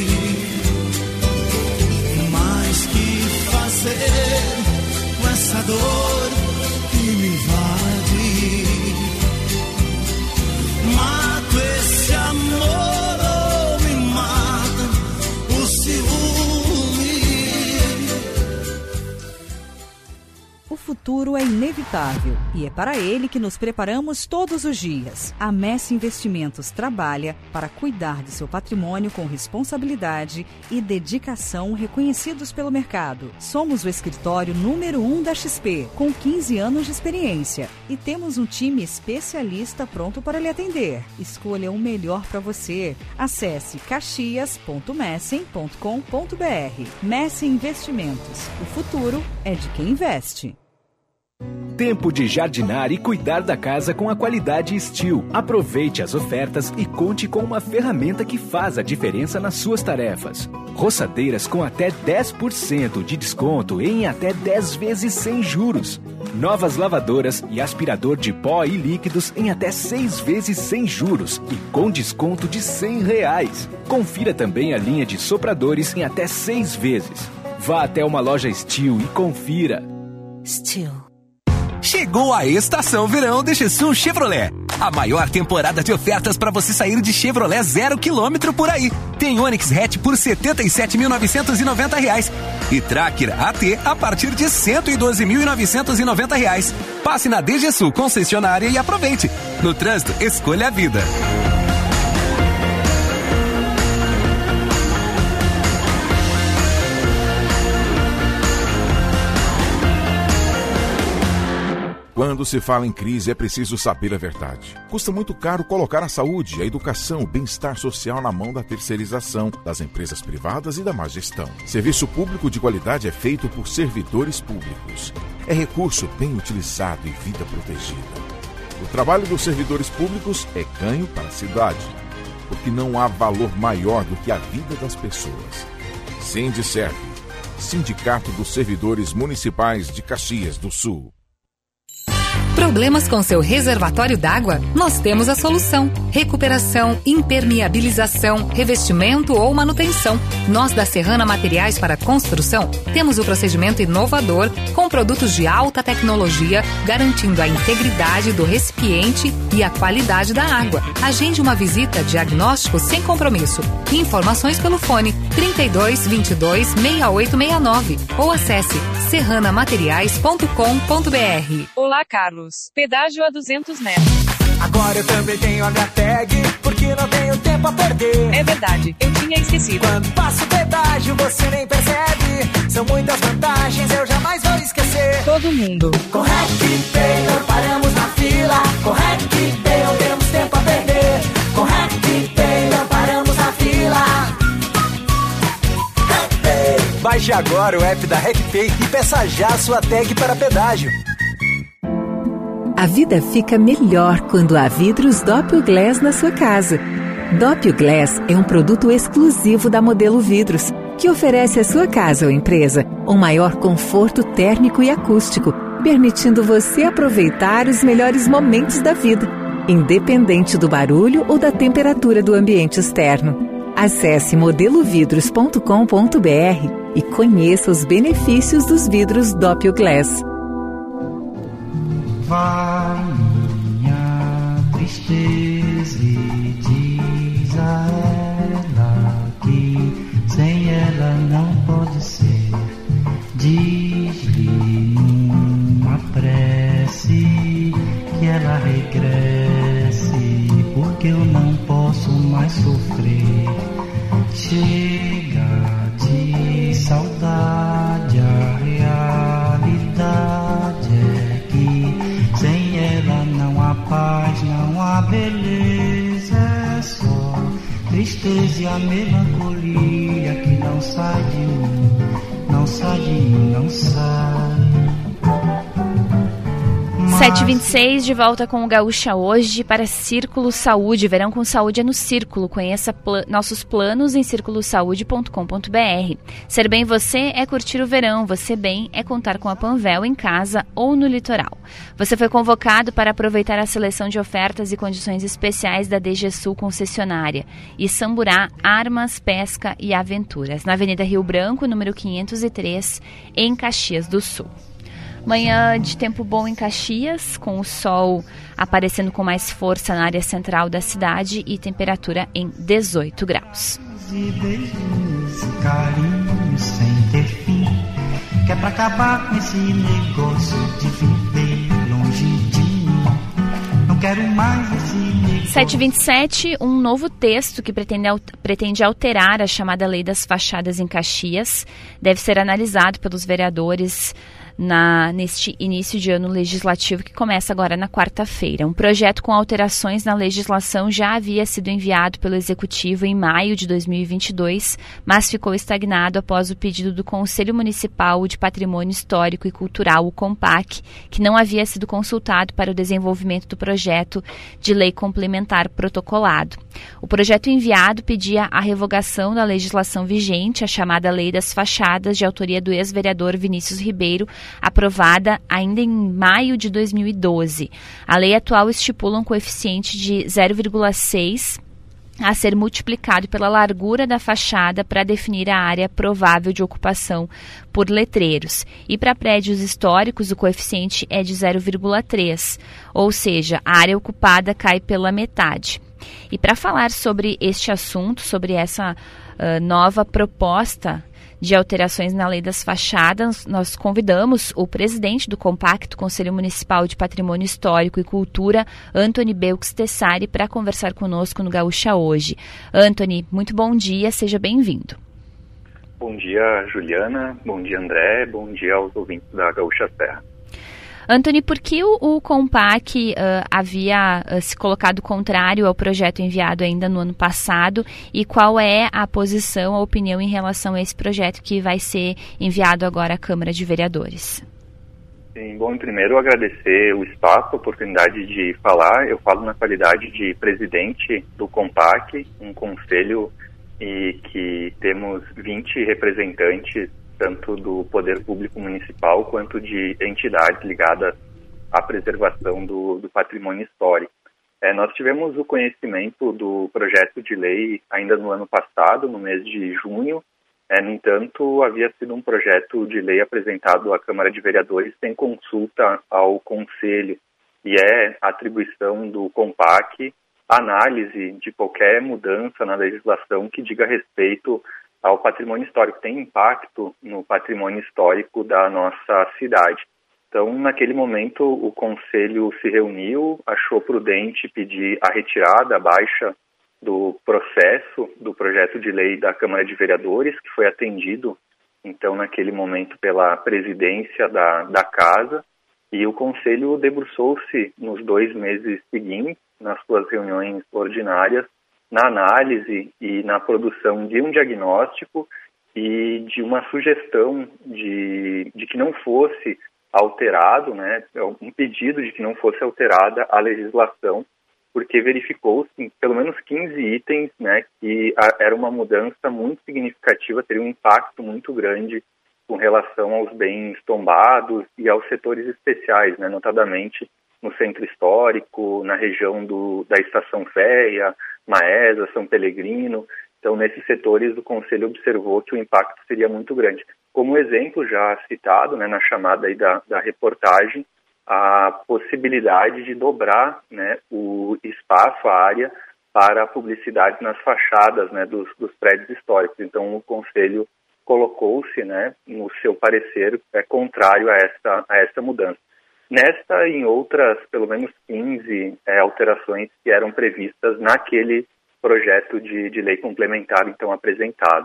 Mas que fazer com essa dor que me invade? Mato esse amor ou me mata o ciúme? O futuro é inevitável e é para ele que nos preparamos todos os dias. A Messi Investimentos trabalha para cuidar de seu patrimônio com responsabilidade e dedicação reconhecidos pelo mercado. Somos o escritório número um da X P, com quinze anos de experiência e temos um time especialista pronto para lhe atender. Escolha o melhor para você. Acesse caxias ponto messem ponto com ponto br. Messi Investimentos. O futuro é de quem investe. Tempo de jardinar e cuidar da casa com a qualidade Steel. Aproveite as ofertas e conte com uma ferramenta que faz a diferença nas suas tarefas. Roçadeiras com até dez por cento de desconto em até dez vezes sem juros. Novas lavadoras e aspirador de pó e líquidos em até seis vezes sem juros e com desconto de cem reais. Confira também a linha de sopradores em até seis vezes. Vá até uma loja Steel e confira. Steel. Chegou a estação verão da Sul Chevrolet. A maior temporada de ofertas para você sair de Chevrolet zero quilômetro por aí. Tem Onix Hatch por setenta e sete mil novecentos e noventa reais e Tracker A T a partir de cento e doze mil novecentos e noventa reais. Passe na D G Sul concessionária e aproveite. No trânsito, escolha a vida. Quando se fala em crise, é preciso saber a verdade. Custa muito caro colocar a saúde, a educação, o bem-estar social na mão da terceirização, das empresas privadas e da má gestão. Serviço público de qualidade é feito por servidores públicos. É recurso bem utilizado e vida protegida. O trabalho dos servidores públicos é ganho para a cidade, porque não há valor maior do que a vida das pessoas. Sindiserve, Sindicato dos Servidores Municipais de Caxias do Sul. Problemas com seu reservatório d'água? Nós temos a solução. Recuperação, impermeabilização, revestimento ou manutenção. Nós da Serrana Materiais para Construção temos o procedimento inovador com produtos de alta tecnologia, garantindo a integridade do recipiente e a qualidade da água. Agende uma visita diagnóstico sem compromisso. Informações pelo fone trinta e dois, vinte e dois, sessenta e oito sessenta e nove ou acesse serrana materiais ponto com ponto br. Olá, Carlos. Pedágio a duzentos metros. Agora eu também tenho a minha tag, porque não tenho tempo a perder. É verdade, eu tinha esquecido. Quando passo o pedágio, você nem percebe. São muitas vantagens, eu jamais vou esquecer. Todo mundo. Com RecPay não paramos na fila. Com RecPay não temos tempo a perder. Com RecPay não paramos na fila. RecPay. Baixe agora o app da RecPay e peça já a sua tag para pedágio. A vida fica melhor quando há vidros Doppelglass na sua casa. Doppelglass é um produto exclusivo da Modelo Vidros, que oferece à sua casa ou empresa um maior conforto térmico e acústico, permitindo você aproveitar os melhores momentos da vida, independente do barulho ou da temperatura do ambiente externo. Acesse modelo vidros ponto com ponto br e conheça os benefícios dos vidros Doppelglass. Vai minha tristeza e diz a ela que sem ela não pode ser. Diz-lhe numa prece que ela regresse, porque eu não posso mais sofrer. Chega de saudade, a realidade é que sem ela não há paz, não há beleza, é só tristeza e a melancolia que não sai de mim, não sai de mim, não sai. sete e vinte e seis, de volta com o Gaúcha hoje para Círculo Saúde. Verão com Saúde é no Círculo. Conheça pl- nossos planos em círculo saúde ponto com ponto br. Ser bem você é curtir o verão. Você bem é contar com a Panvel em casa ou no litoral. Você foi convocado para aproveitar a seleção de ofertas e condições especiais da D G Sul concessionária. E Samburá, Armas, Pesca e Aventuras. Na Avenida Rio Branco, número quinhentos e três, em Caxias do Sul. Manhã de tempo bom em Caxias, com o sol aparecendo com mais força na área central da cidade e temperatura em dezoito graus. E beijos, carinhos sem ter fim, que é pra acabar com esse negócio de viver quero mais esse sete e vinte e sete, um novo texto que pretende, pretende alterar a chamada Lei das Fachadas em Caxias deve ser analisado pelos vereadores Na, neste início de ano legislativo que começa agora na quarta-feira. Um projeto com alterações na legislação já havia sido enviado pelo Executivo em maio de dois mil e vinte e dois, mas ficou estagnado após o pedido do Conselho Municipal de Patrimônio Histórico e Cultural, o CONPAC, que não havia sido consultado para o desenvolvimento do projeto de lei complementar protocolado. O projeto enviado pedia a revogação da legislação vigente, a chamada Lei das Fachadas, de autoria do ex-vereador Vinícius Ribeiro, aprovada ainda em maio de dois mil e doze. A lei atual estipula um coeficiente de zero vírgula seis a ser multiplicado pela largura da fachada para definir a área provável de ocupação por letreiros. E para prédios históricos, o coeficiente é de zero vírgula três, ou seja, a área ocupada cai pela metade. E para falar sobre este assunto, sobre essa uh, nova proposta de alterações na Lei das Fachadas, nós convidamos o presidente do Compacto Conselho Municipal de Patrimônio Histórico e Cultura, Antony Belks Tessari, para conversar conosco no Gaúcha Hoje. Antony, muito bom dia, seja bem-vindo. Bom dia, Juliana, bom dia, André, bom dia aos ouvintes da Gaúcha Serra. Antony, por que o, o CONPAC uh, havia uh, se colocado contrário ao projeto enviado ainda no ano passado e qual é a posição, a opinião em relação a esse projeto que vai ser enviado agora à Câmara de Vereadores? Sim, bom, primeiro agradecer o espaço, a oportunidade de falar. Eu falo na qualidade de presidente do CONPAC, um conselho e que temos vinte representantes tanto do Poder Público Municipal quanto de entidades ligadas à preservação do, do patrimônio histórico. É, nós tivemos o conhecimento do projeto de lei ainda no ano passado, no mês de junho. É, no entanto, havia sido um projeto de lei apresentado à Câmara de Vereadores sem consulta ao Conselho, e é atribuição do CONPAC a análise de qualquer mudança na legislação que diga respeito ao patrimônio histórico, tem impacto no patrimônio histórico da nossa cidade. Então, naquele momento, o Conselho se reuniu, achou prudente pedir a retirada, a baixa do processo do projeto de lei da Câmara de Vereadores, que foi atendido, então, naquele momento, pela presidência da, da Casa, e o Conselho debruçou-se nos dois meses seguintes, nas suas reuniões ordinárias, na análise e na produção de um diagnóstico e de uma sugestão de, de que não fosse alterado, né, um pedido de que não fosse alterada a legislação, porque verificou-se em pelo menos quinze itens, né, que a, era uma mudança muito significativa, teria um impacto muito grande com relação aos bens tombados e aos setores especiais, né, notadamente no centro histórico, na região do, da Estação Férrea, Maesa, São Pelegrino. Então, nesses setores, o Conselho observou que o impacto seria muito grande. Como exemplo já citado, né, na chamada aí da, da reportagem, a possibilidade de dobrar, né, o espaço, a área, para a publicidade nas fachadas, né, dos, dos prédios históricos. Então, o Conselho colocou-se, né, no seu parecer, é contrário a essa, a essa mudança. Nesta e em outras, pelo menos quinze é, alterações que eram previstas naquele projeto de, de lei complementar, então, apresentado.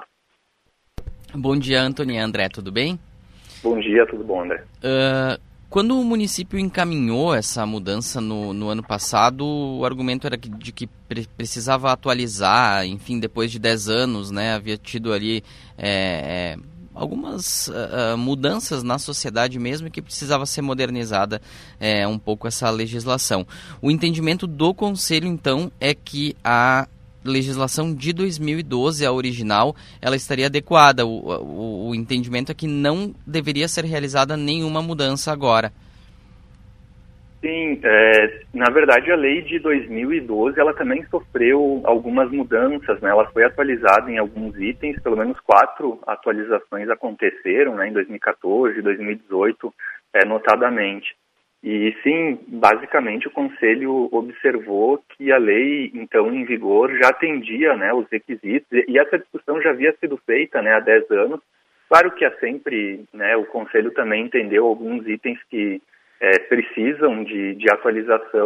Bom dia, Antony e André, tudo bem? Bom dia, tudo bom, André? Uh, quando o município encaminhou essa mudança no, no ano passado, o argumento era de que pre- precisava atualizar, enfim, depois de dez anos, né, havia tido ali... É, é, algumas uh, mudanças na sociedade mesmo, que precisava ser modernizada é, um pouco essa legislação. O entendimento do Conselho, então, é que a legislação de dois mil e doze, a original, ela estaria adequada. O, o, o entendimento é que não deveria ser realizada nenhuma mudança agora. Sim, é, na verdade a lei de dois mil e doze ela também sofreu algumas mudanças, né? Ela foi atualizada em alguns itens, pelo menos quatro atualizações aconteceram, né, em dois mil e quatorze, dois mil e dezoito, é, notadamente. E sim, basicamente o Conselho observou que a lei então em vigor já atendia, né, os requisitos, e essa discussão já havia sido feita, né, há dez anos. Claro que há sempre, né, o Conselho também entendeu alguns itens que É, precisam de, de atualização,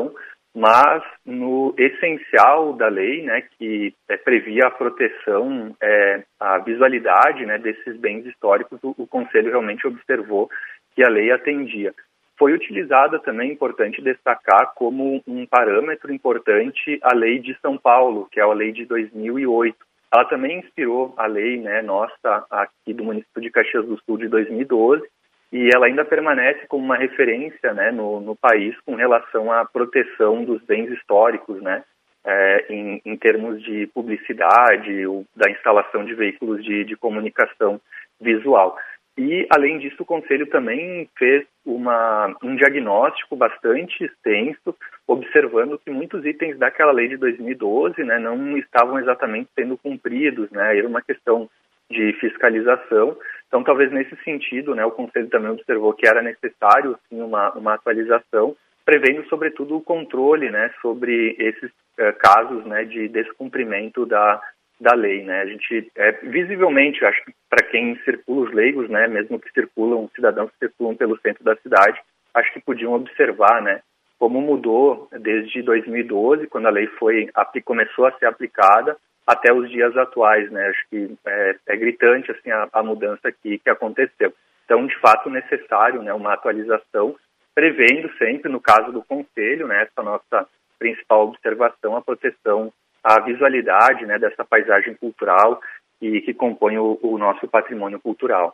mas no essencial da lei, né, que é, previa a proteção, é, a visualidade, né, desses bens históricos, o, o Conselho realmente observou que a lei atendia. Foi utilizada também, importante destacar, como um parâmetro importante a lei de São Paulo, que é a lei de dois mil e oito. Ela também inspirou a lei, né, nossa aqui do município de Caxias do Sul de dois mil e doze, e ela ainda permanece como uma referência, né, no, no país com relação à proteção dos bens históricos, né, é, em, em termos de publicidade, ou da instalação de veículos de, de comunicação visual. E, além disso, o Conselho também fez uma, um diagnóstico bastante extenso, observando que muitos itens daquela lei de dois mil e doze, né, não estavam exatamente sendo cumpridos, né, era uma questão de fiscalização. Então, talvez nesse sentido, né, o Conselho também observou que era necessário, sim, uma, uma atualização, prevendo, sobretudo, o controle, né, sobre esses uh, casos, né, de descumprimento da, da lei, né. A gente, é, visivelmente, acho que para quem circula os leigos, né, mesmo que circulam, cidadãos que circulam pelo centro da cidade, acho que podiam observar, né, como mudou desde dois mil e doze, quando a lei foi, começou a ser aplicada, até os dias atuais, né? Acho que é, é gritante assim a, a mudança aqui que aconteceu. Então, de fato, necessário, né, uma atualização, prevendo sempre, no caso do Conselho, né, essa nossa principal observação, a proteção, a visualidade, né, dessa paisagem cultural e que compõe o, o nosso patrimônio cultural.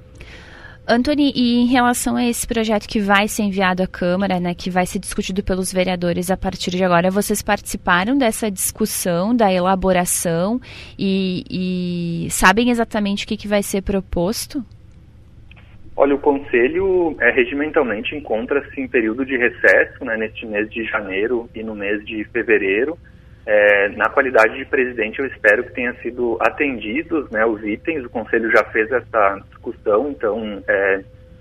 Antony, e em relação a esse projeto que vai ser enviado à Câmara, né, que vai ser discutido pelos vereadores a partir de agora, vocês participaram dessa discussão, da elaboração e, e sabem exatamente o que, que vai ser proposto? Olha, o Conselho é, regimentalmente encontra-se em período de recesso, né, neste mês de janeiro e no mês de fevereiro. É, na qualidade de presidente, eu espero que tenha sido atendidos, né, os itens. O Conselho já fez essa discussão, então, é,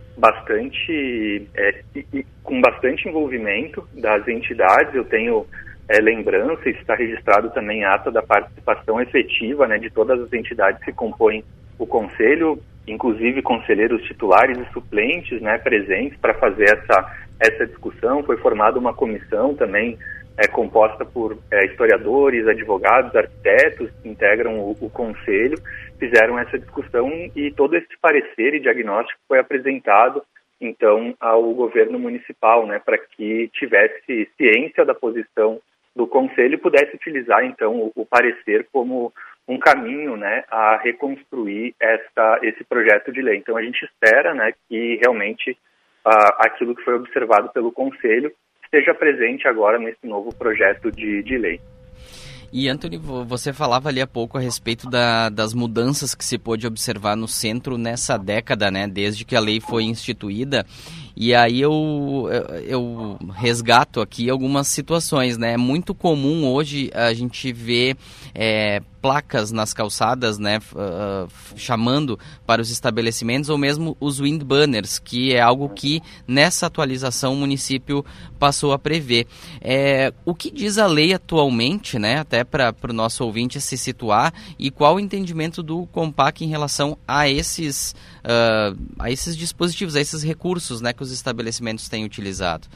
bastante, é, e, e, com bastante envolvimento das entidades. Eu tenho é, lembrança, isso está registrado também em ata da participação efetiva, né, de todas as entidades que compõem o Conselho, inclusive conselheiros titulares e suplentes, né, presentes para fazer essa, essa discussão. Foi formada uma comissão também, é composta por é, historiadores, advogados, arquitetos que integram o, o Conselho, fizeram essa discussão e todo esse parecer e diagnóstico foi apresentado, então, ao governo municipal, né, para que tivesse ciência da posição do Conselho e pudesse utilizar, então, o, o parecer como um caminho, né, a reconstruir essa, esse projeto de lei. Então, a gente espera, né, que realmente uh, aquilo que foi observado pelo Conselho esteja presente agora nesse novo projeto de, de lei. E, Antony, você falava ali há pouco a respeito da, das mudanças que se pôde observar no centro nessa década, né, desde que a lei foi instituída. E aí eu, eu resgato aqui algumas situações, né? É muito comum hoje a gente ver é, placas nas calçadas, né, uh, chamando para os estabelecimentos, ou mesmo os wind banners, que é algo que nessa atualização o município passou a prever. É, o que diz a lei atualmente, né, até para o nosso ouvinte se situar, e qual o entendimento do Compac em relação a esses, uh, a esses dispositivos, a esses recursos, né, que os estabelecimentos têm utilizado?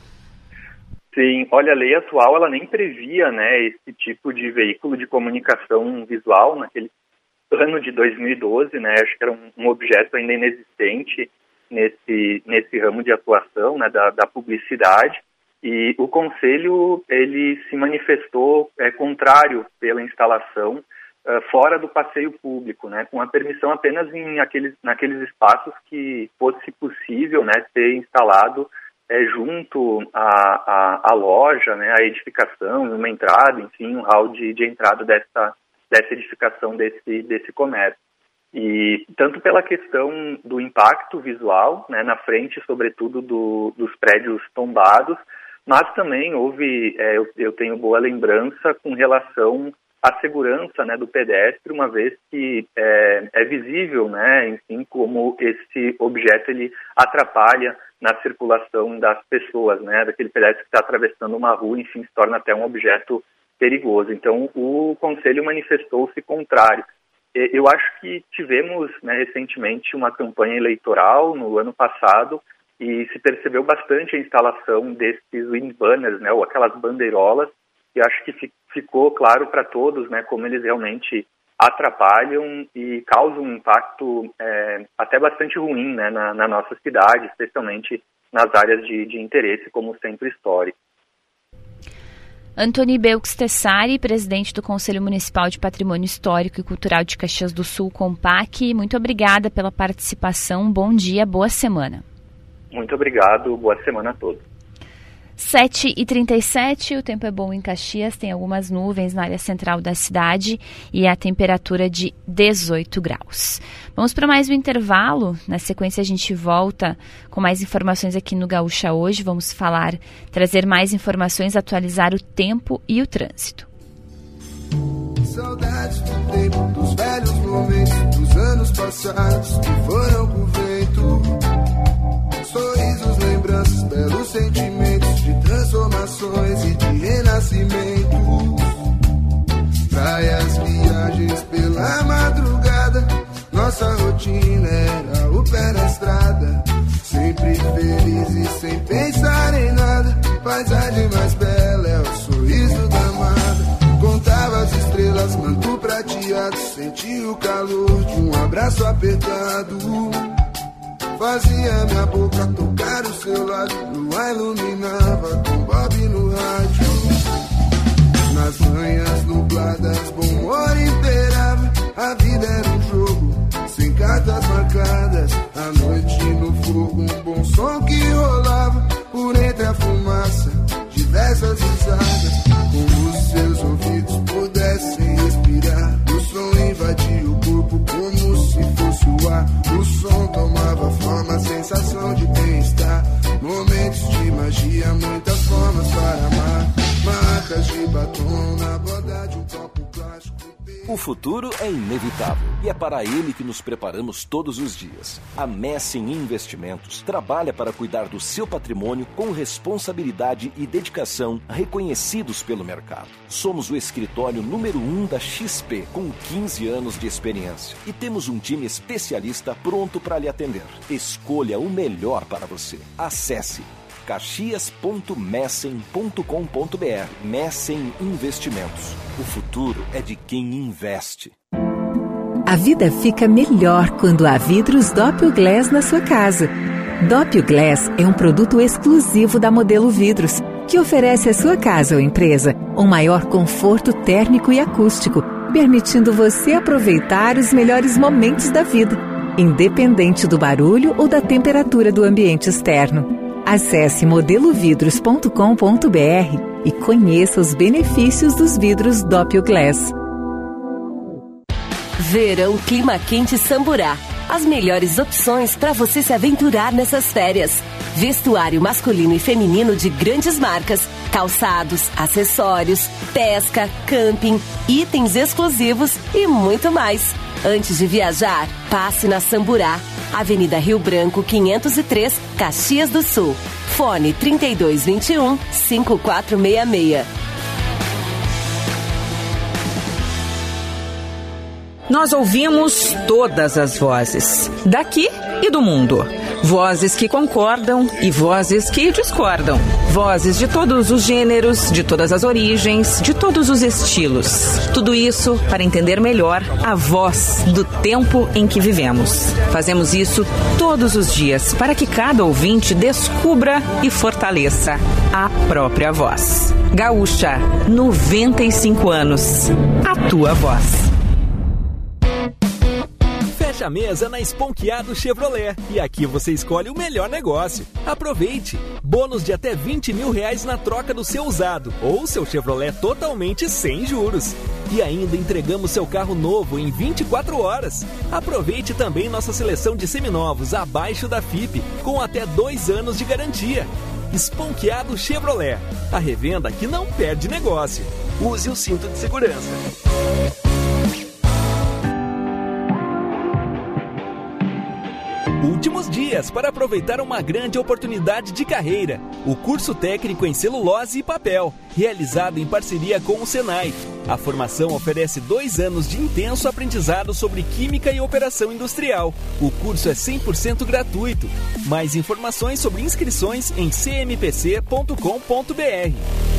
Sim, olha, a lei atual ela nem previa, né, esse tipo de veículo de comunicação visual naquele ano de dois mil e doze, né, acho que era um, um objeto ainda inexistente nesse, nesse ramo de atuação, né, da, da publicidade, e o Conselho ele se manifestou é, contrário pela instalação uh, fora do passeio público, né, com a permissão apenas em aqueles, naqueles espaços que fosse possível, né, ser instalado É, junto à, à, à loja, né, à edificação, uma entrada, enfim, um hall de, de entrada dessa, dessa edificação, desse, desse comércio. E tanto pela questão do impacto visual, né, na frente, sobretudo, do, dos prédios tombados, mas também houve, é, eu, eu tenho boa lembrança com relação à segurança, né, do pedestre, uma vez que é, é visível, né, enfim, como esse objeto ele atrapalha na circulação das pessoas, né, daquele pedestre que está atravessando uma rua, enfim, se torna até um objeto perigoso. Então, o Conselho manifestou-se contrário. Eu acho que tivemos, né, recentemente uma campanha eleitoral no ano passado e se percebeu bastante a instalação desses wind banners, né, ou aquelas bandeirolas, e acho que fi- ficou claro para todos, né, como eles realmente atrapalham e causam um impacto é, até bastante ruim, né, na, na nossa cidade, especialmente nas áreas de, de interesse, como o centro histórico. Antony Beux Tessari, presidente do Conselho Municipal de Patrimônio Histórico e Cultural de Caxias do Sul, CONPAC, muito obrigada pela participação, bom dia, boa semana. Muito obrigado, boa semana a todos. sete e trinta e sete, o tempo é bom em Caxias, tem algumas nuvens na área central da cidade e a temperatura de dezoito graus. Vamos para mais um intervalo, na sequência a gente volta com mais informações aqui no Gaúcha Hoje, vamos falar, trazer mais informações, atualizar o tempo e o trânsito. Saudades do tempo, dos velhos momentos, dos anos passados que foram com o vento. Sorrisos, lembranças, belos sentimentos de transformações e de renascimentos. Praias, viagens pela madrugada, nossa rotina era o pé na estrada. Sempre feliz e sem pensar em nada, paisagem mais bela é o sorriso da amada. Contava as estrelas, manto prateado, senti o calor de um abraço apertado. Fazia minha boca tocar o seu lado, lua iluminava com Bob no rádio. Nas manhãs nubladas, bom humor imperava, a vida era um jogo, sem cartas marcadas. À noite no fogo, um bom som que rolava, por entre a fumaça, diversas risadas. Como os seus ouvidos pudessem respirar, o som invadia o corpo como se fosse o ar. O som tomava forma, sensação de bem-estar. Momentos de magia, muitas formas para amar. Marcas de batom na borda de um copo plástico. O futuro é inevitável e é para ele que nos preparamos todos os dias. A Messing Investimentos trabalha para cuidar do seu patrimônio com responsabilidade e dedicação reconhecidos pelo mercado. Somos o escritório número um da X P, com quinze anos de experiência, e temos um time especialista pronto para lhe atender. Escolha o melhor para você. Acesse caxias ponto messem ponto com ponto br. Messem Investimentos. O futuro é de quem investe. A vida fica melhor quando há vidros Doppelglass na sua casa. Doppelglass é um produto exclusivo da Modelo Vidros, que oferece à sua casa ou empresa um maior conforto térmico e acústico, permitindo você aproveitar os melhores momentos da vida, independente do barulho ou da temperatura do ambiente externo. Acesse modelo vidros ponto com ponto br e conheça os benefícios dos vidros Doppelglass. Verão Clima Quente Samburá. As melhores opções para você se aventurar nessas férias. Vestuário masculino e feminino de grandes marcas, calçados, acessórios, pesca, camping, itens exclusivos e muito mais. Antes de viajar, passe na Samburá, Avenida Rio Branco, quinhentos e três, Caxias do Sul. Fone trinta e dois, vinte e um, cinquenta e quatro sessenta e seis. Nós ouvimos todas as vozes, daqui e do mundo. Vozes que concordam e vozes que discordam. Vozes de todos os gêneros, de todas as origens, de todos os estilos. Tudo isso para entender melhor a voz do tempo em que vivemos. Fazemos isso todos os dias para que cada ouvinte descubra e fortaleça a própria voz. Gaúcha, noventa e cinco anos. A tua voz. Fecha a mesa na Esponqueado Chevrolet e aqui você escolhe o melhor negócio. Aproveite! Bônus de até vinte mil reais na troca do seu usado ou seu Chevrolet totalmente sem juros. E ainda entregamos seu carro novo em vinte e quatro horas. Aproveite também nossa seleção de seminovos abaixo da F I P com até dois anos de garantia. Esponqueado Chevrolet, a revenda que não perde negócio. Use o cinto de segurança. Últimos dias para aproveitar uma grande oportunidade de carreira. O curso técnico em celulose e papel, realizado em parceria com o Senai. A formação oferece dois anos de intenso aprendizado sobre química e operação industrial. O curso é cem por cento gratuito. Mais informações sobre inscrições em c m p c ponto com ponto b r.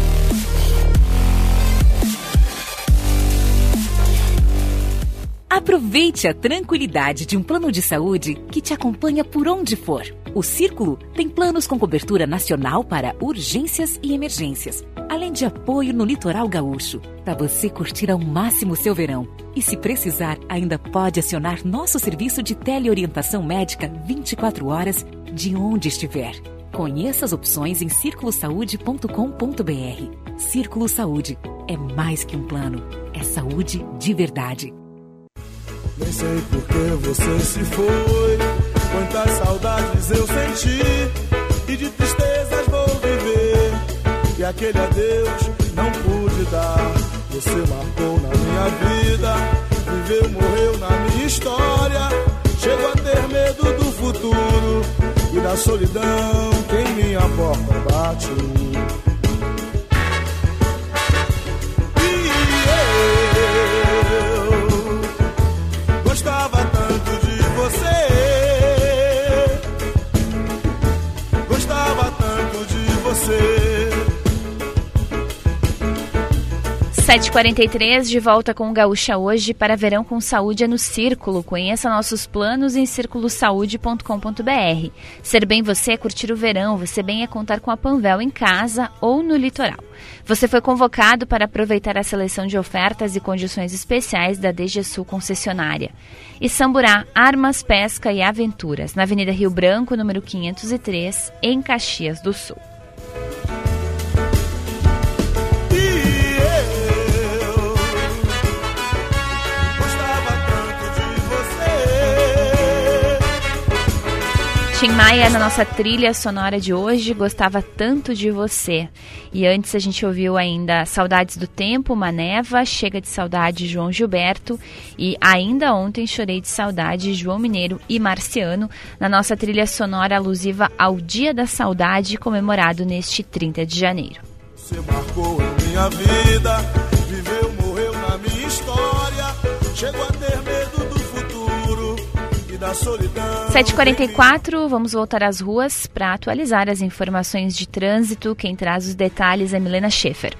Aproveite a tranquilidade de um plano de saúde que te acompanha por onde for. O Círculo tem planos com cobertura nacional para urgências e emergências, além de apoio no litoral gaúcho, para você curtir ao máximo seu verão. E se precisar, ainda pode acionar nosso serviço de teleorientação médica vinte e quatro horas, de onde estiver. Conheça as opções em círculo saúde ponto com ponto b r. Círculo Saúde é mais que um plano, é saúde de verdade. Nem sei por que você se foi, quantas saudades eu senti, e de tristezas vou viver, e aquele adeus não pude dar. Você marcou na minha vida, viveu, morreu na minha história, chego a ter medo do futuro, e da solidão que em minha porta bate. Gostava tanto de você, gostava tanto de você. sete e quarenta e três, de volta com o Gaúcha Hoje para Verão com Saúde é no Círculo. Conheça nossos planos em círculo saúde ponto com ponto b r. Ser bem você é curtir o verão, você bem é contar com a Panvel em casa ou no litoral. Você foi convocado para aproveitar a seleção de ofertas e condições especiais da D G Sul concessionária. E Samburá, Armas, Pesca e Aventuras, na Avenida Rio Branco, número quinhentos e três, em Caxias do Sul. Tim Maia na nossa trilha sonora de hoje, Gostava Tanto de Você. E antes a gente ouviu ainda Saudades do Tempo, Maneva, Chega de Saudade, João Gilberto, e ainda ontem Chorei de Saudade, João Mineiro e Marciano, na nossa trilha sonora alusiva ao Dia da Saudade, comemorado neste trinta de janeiro. Você marcou a minha vida, viveu, morreu na minha história, chegou a ter medo do futuro e da solidão. sete e quarenta e quatro, vamos voltar às ruas para atualizar as informações de trânsito. Quem traz os detalhes é Milena Schaefer.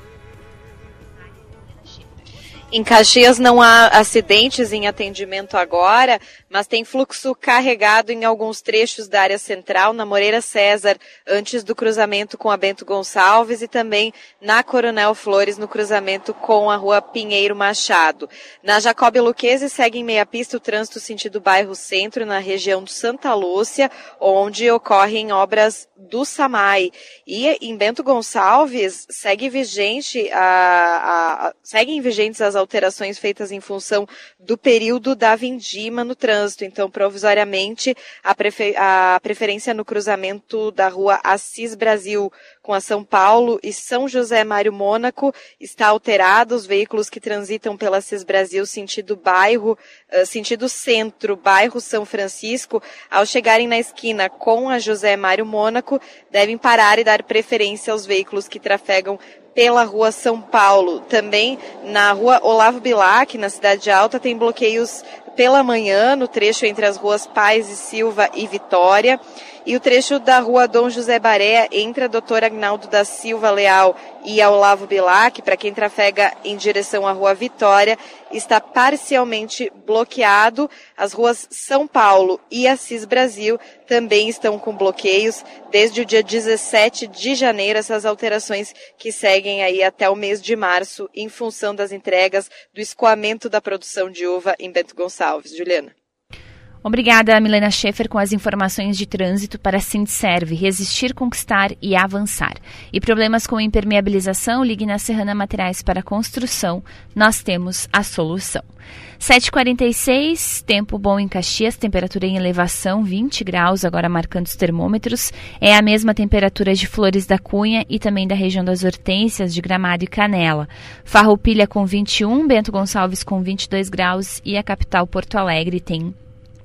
Em Caxias não há acidentes em atendimento agora, mas tem fluxo carregado em alguns trechos da área central, na Moreira César, antes do cruzamento com a Bento Gonçalves, e também na Coronel Flores, no cruzamento com a Rua Pinheiro Machado. Na Jacob Luquezzi segue em meia pista o trânsito sentido bairro Centro, na região de Santa Lúcia, onde ocorrem obras do SAMAI. E em Bento Gonçalves segue vigente a, a, a, seguem vigentes as alterações feitas em função do período da vindima no trânsito. Então, provisoriamente, a, prefer- a preferência no cruzamento da Rua Assis Brasil com a São Paulo e São José Mário Mônaco está alterada. Os veículos que transitam pela Assis Brasil sentido bairro, uh, sentido centro, bairro São Francisco, ao chegarem na esquina com a José Mário Mônaco, devem parar e dar preferência aos veículos que trafegam pela Rua São Paulo. Também na Rua Olavo Bilac, na Cidade Alta, tem bloqueios pela manhã no trecho entre as ruas Paz e Silva e Vitória. E o trecho da Rua Dom José Baré, entre a doutor Agnaldo da Silva Leal e a Olavo Bilac, para quem trafega em direção à Rua Vitória, está parcialmente bloqueado. As ruas São Paulo e Assis Brasil também estão com bloqueios desde o dia dezessete de janeiro, essas alterações que seguem aí até o mês de março, em função das entregas do escoamento da produção de uva em Bento Gonçalves. Juliana. Obrigada, Milena Schaefer, com as informações de trânsito para Sindserve, resistir, conquistar e avançar. E problemas com impermeabilização, ligue na Serrana Materiais para Construção, nós temos a solução. sete e quarenta e seis, tempo bom em Caxias, temperatura em elevação, vinte graus, agora marcando os termômetros. É a mesma temperatura de Flores da Cunha e também da região das Hortênsias, de Gramado e Canela. Farroupilha com vinte e um, Bento Gonçalves com vinte e dois graus e a capital Porto Alegre tem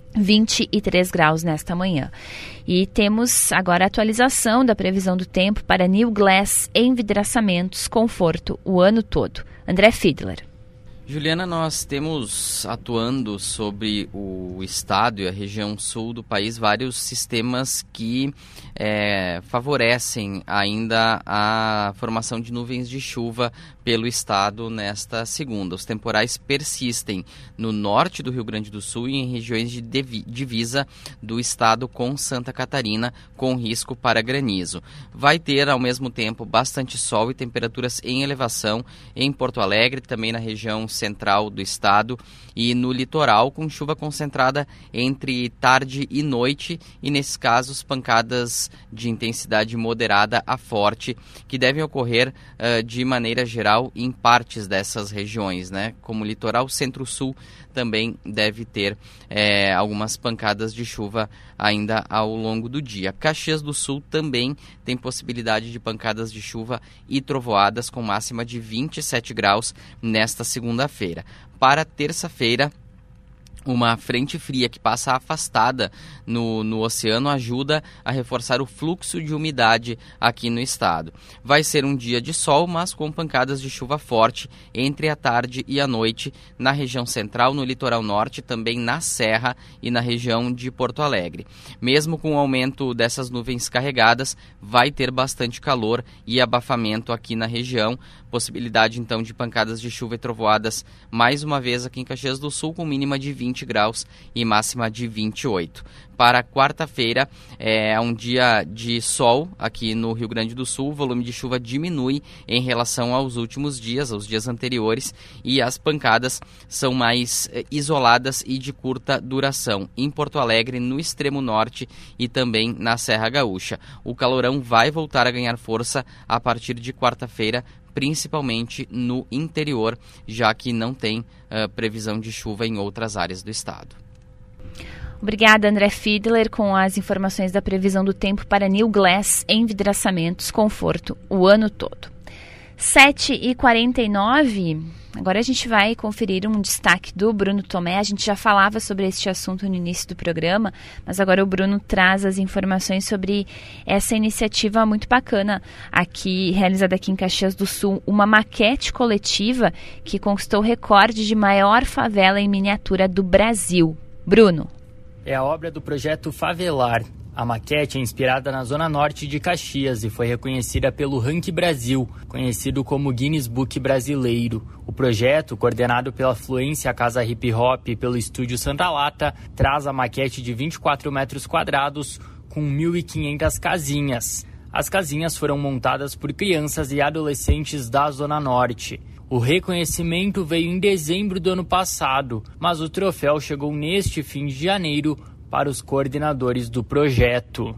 vinte e três graus nesta manhã. E temos agora a atualização da previsão do tempo para New Glass Envidraçamentos Conforto o ano todo. André Fiedler. Juliana, nós temos atuando sobre o estado e a região sul do país vários sistemas que é, favorecem ainda a formação de nuvens de chuva pelo estado nesta segunda. Os temporais persistem no norte do Rio Grande do Sul e em regiões de divisa do estado com Santa Catarina, com risco para granizo. Vai ter, ao mesmo tempo, bastante sol e temperaturas em elevação em Porto Alegre, também na região central do estado e no litoral, com chuva concentrada entre tarde e noite e, nesses casos, pancadas de intensidade moderada a forte, que devem ocorrer uh, de maneira geral em partes dessas regiões, né? Como o litoral centro-sul também deve ter é, algumas pancadas de chuva ainda ao longo do dia. Caxias do Sul também tem possibilidade de pancadas de chuva e trovoadas com máxima de vinte e sete graus nesta segunda-feira. Para terça-feira, uma frente fria que passa afastada no, no oceano ajuda a reforçar o fluxo de umidade aqui no estado. Vai ser um dia de sol, mas com pancadas de chuva forte entre a tarde e a noite na região central, no litoral norte, também na Serra e na região de Porto Alegre. Mesmo com o aumento dessas nuvens carregadas, vai ter bastante calor e abafamento aqui na região. Possibilidade então de pancadas de chuva e trovoadas mais uma vez aqui em Caxias do Sul, com mínima de vinte graus e máxima de vinte e oito. Para quarta-feira é um dia de sol aqui no Rio Grande do Sul. O volume de chuva diminui em relação aos últimos dias, aos dias anteriores, e as pancadas são mais eh, isoladas e de curta duração em Porto Alegre, no extremo norte e também na Serra Gaúcha. O calorão vai voltar a ganhar força a partir de quarta-feira, principalmente no interior, já que não tem uh, previsão de chuva em outras áreas do estado. Obrigada, André Fiedler, com as informações da previsão do tempo para New Glass Envidraçamentos Conforto o ano todo. sete e quarenta e nove, agora a gente vai conferir um destaque do Bruno Tomé. A gente já falava sobre este assunto no início do programa, mas agora o Bruno traz as informações sobre essa iniciativa muito bacana aqui, realizada aqui em Caxias do Sul, uma maquete coletiva que conquistou o recorde de maior favela em miniatura do Brasil. Bruno. É a obra do projeto Favelar. A maquete é inspirada na zona norte de Caxias e foi reconhecida pelo Rank Brasil, conhecido como Guinness Book brasileiro. O projeto, coordenado pela Fluência Casa Hip Hop e pelo Estúdio Santa Lata, traz a maquete de vinte e quatro metros quadrados com mil e quinhentas casinhas. As casinhas foram montadas por crianças e adolescentes da Zona Norte. O reconhecimento veio em dezembro do ano passado, mas o troféu chegou neste fim de janeiro para os coordenadores do projeto.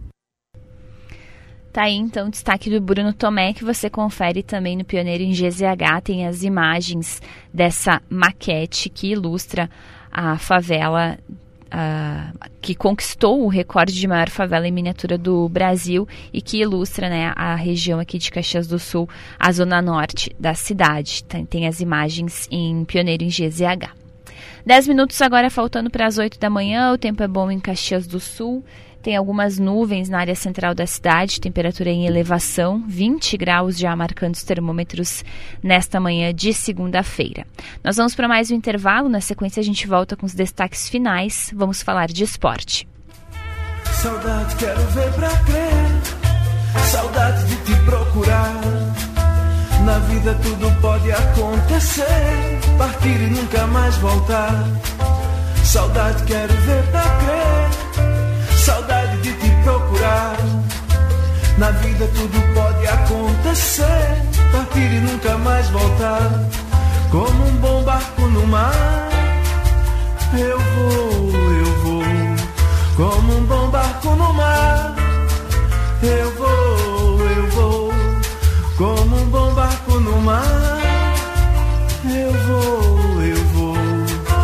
Tá aí então o destaque do Bruno Tomé, que você confere também no Pioneiro em G Z H. Tem as imagens dessa maquete que ilustra a favela uh, que conquistou o recorde de maior favela em miniatura do Brasil e que ilustra, né, a região aqui de Caxias do Sul, a zona norte da cidade. Tem, tem as imagens em Pioneiro em G Z H. Dez minutos agora faltando para as oito da manhã, o tempo é bom em Caxias do Sul, tem algumas nuvens na área central da cidade, temperatura em elevação, vinte graus já marcando os termômetros nesta manhã de segunda-feira. Nós vamos para mais um intervalo, na sequência a gente volta com os destaques finais, vamos falar de esporte. Saudade, quero ver pra crer, saudade de te procurar. Na vida tudo pode acontecer, partir e nunca mais voltar. Saudade, quero ver pra crer, saudade de te procurar. Na vida tudo pode acontecer, partir e nunca mais voltar. Como um bom barco no mar, eu vou, eu vou. Como um bom barco no mar, eu vou, eu vou. Como um bom barco no mar, eu vou, eu vou.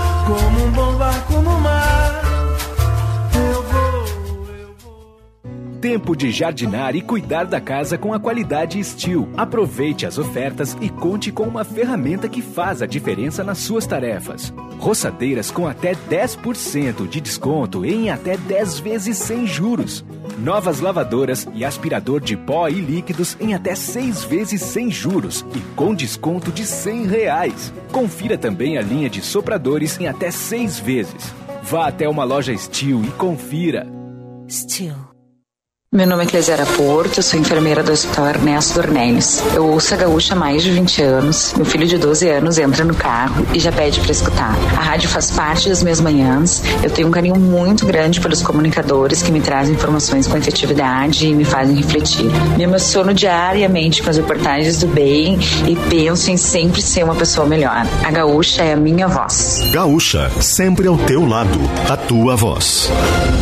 Como um bom barco no mar, eu vou, eu vou. Tempo de jardinar e cuidar da casa com a qualidade Steel. Aproveite as ofertas e conte com uma ferramenta que faz a diferença nas suas tarefas. Roçadeiras com até dez por cento de desconto em até dez vezes sem juros. Novas lavadoras e aspirador de pó e líquidos em até seis vezes sem juros e com desconto de cem reais. Confira também a linha de sopradores em até seis vezes. Vá até uma loja Steel e confira. Steel. Meu nome é Clesiara Porto, eu sou enfermeira do Hospital Ernesto Dornelles. Eu ouço a Gaúcha há mais de vinte anos. Meu filho de doze anos entra no carro e já pede para escutar. A rádio faz parte das minhas manhãs. Eu tenho um carinho muito grande pelos comunicadores que me trazem informações com efetividade e me fazem refletir. Me emociono diariamente com as reportagens do bem e penso em sempre ser uma pessoa melhor. A Gaúcha é a minha voz. Gaúcha, sempre ao teu lado. A tua voz.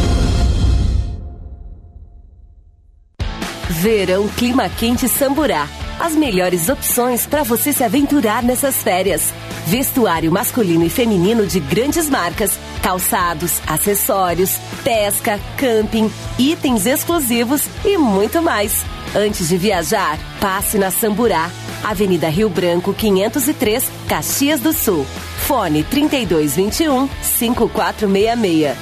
Verão Clima Quente Samburá. As melhores opções para você se aventurar nessas férias. Vestuário masculino e feminino de grandes marcas, calçados, acessórios, pesca, camping, itens exclusivos e muito mais. Antes de viajar, passe na Samburá, Avenida Rio Branco quinhentos e três, Caxias do Sul. Fone trinta e dois, vinte e um, cinquenta e quatro sessenta e seis.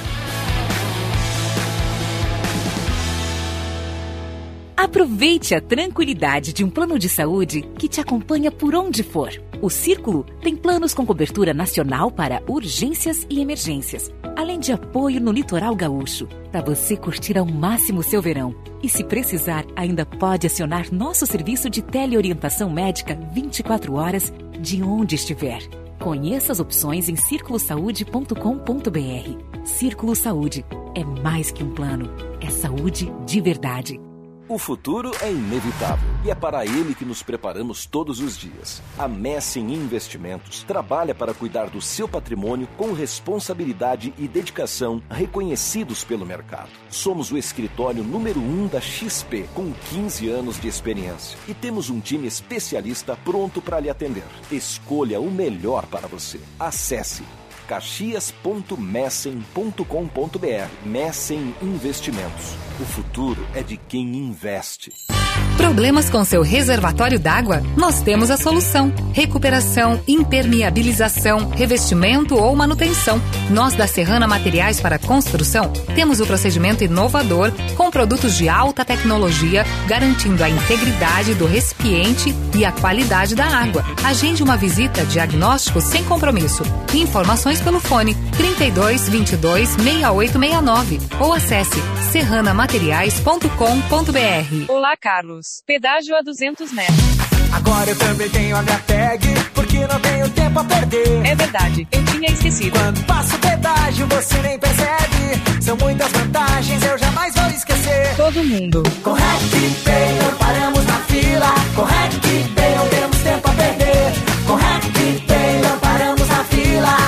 Aproveite a tranquilidade de um plano de saúde que te acompanha por onde for. O Círculo tem planos com cobertura nacional para urgências e emergências, além de apoio no litoral gaúcho, para você curtir ao máximo seu verão. E se precisar, ainda pode acionar nosso serviço de teleorientação médica vinte e quatro horas, de onde estiver. Conheça as opções em círculo saúde ponto com ponto b r. Círculo Saúde é mais que um plano, é saúde de verdade. O futuro é inevitável e é para ele que nos preparamos todos os dias. A Messing Investimentos trabalha para cuidar do seu patrimônio com responsabilidade e dedicação reconhecidos pelo mercado. Somos o escritório número um da X P, com quinze anos de experiência. E temos um time especialista pronto para lhe atender. Escolha o melhor para você. Acesse caxias ponto messem ponto com ponto b r. Messem Investimentos. O futuro é de quem investe. Problemas com seu reservatório d'água? Nós temos a solução. Recuperação, impermeabilização, revestimento ou manutenção. Nós da Serrana Materiais para Construção temos o procedimento inovador com produtos de alta tecnologia, garantindo a integridade do recipiente e a qualidade da água. Agende uma visita diagnóstico sem compromisso. Informações pelo fone trinta e dois, vinte e dois, sessenta e oito sessenta e nove ou acesse serrana materiais ponto com ponto b r. Olá, Carlos. Pedágio a duzentos metros. Agora eu também tenho a minha tag, porque não tenho tempo a perder. É verdade, eu tinha esquecido. Quando passo o pedágio, você nem percebe. São muitas vantagens, eu jamais vou esquecer. Todo mundo. Com RecPay não paramos na fila. Com RecPay não temos tempo a perder. Com RecPay não paramos na fila.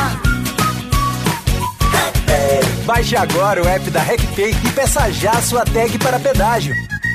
RecPay. Baixe agora o app da RecPay e peça já a sua tag para pedágio.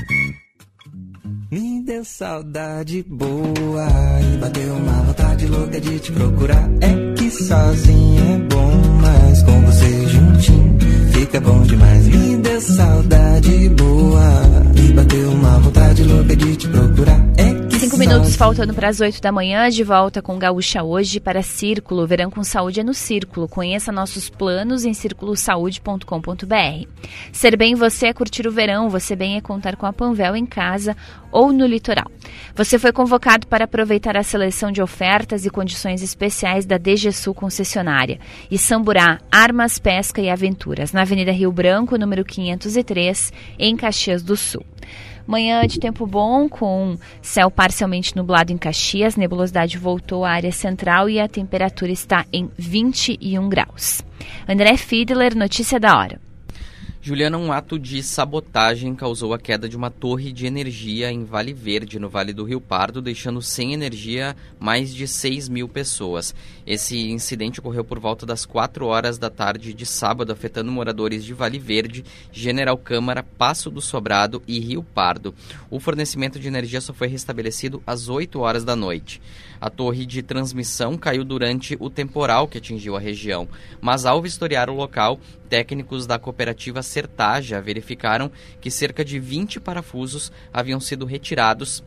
Me deu saudade boa e bateu uma vontade louca de te procurar. É que sozinho é bom, mas com você juntinho fica bom demais. Me deu saudade boa e bateu uma vontade louca de te procurar. É que Cinco minutos faltando para as oito da manhã, de volta com Gaúcha hoje para Círculo. Verão com Saúde é no Círculo. Conheça nossos planos em círculo saúde ponto com ponto b r. Ser bem você é curtir o verão, você bem é contar com a Panvel em casa ou no litoral. Você foi convocado para aproveitar a seleção de ofertas e condições especiais da D G Sul concessionária e Samburá, Armas, Pesca e Aventuras, na Avenida Rio Branco, número quinhentos e três, em Caxias do Sul. Manhã de tempo bom, com céu parcialmente nublado em Caxias, nebulosidade voltou à área central e a temperatura está em vinte e um graus. André Fiedler, notícia da hora. Juliana, um ato de sabotagem causou a queda de uma torre de energia em Vale Verde, no Vale do Rio Pardo, deixando sem energia mais de seis mil pessoas. Esse incidente ocorreu por volta das quatro horas da tarde de sábado, afetando moradores de Vale Verde, General Câmara, Passo do Sobrado e Rio Pardo. O fornecimento de energia só foi restabelecido às oito horas da noite. A torre de transmissão caiu durante o temporal que atingiu a região, mas ao vistoriar o local, técnicos da cooperativa Sertaja verificaram que cerca de vinte parafusos haviam sido retirados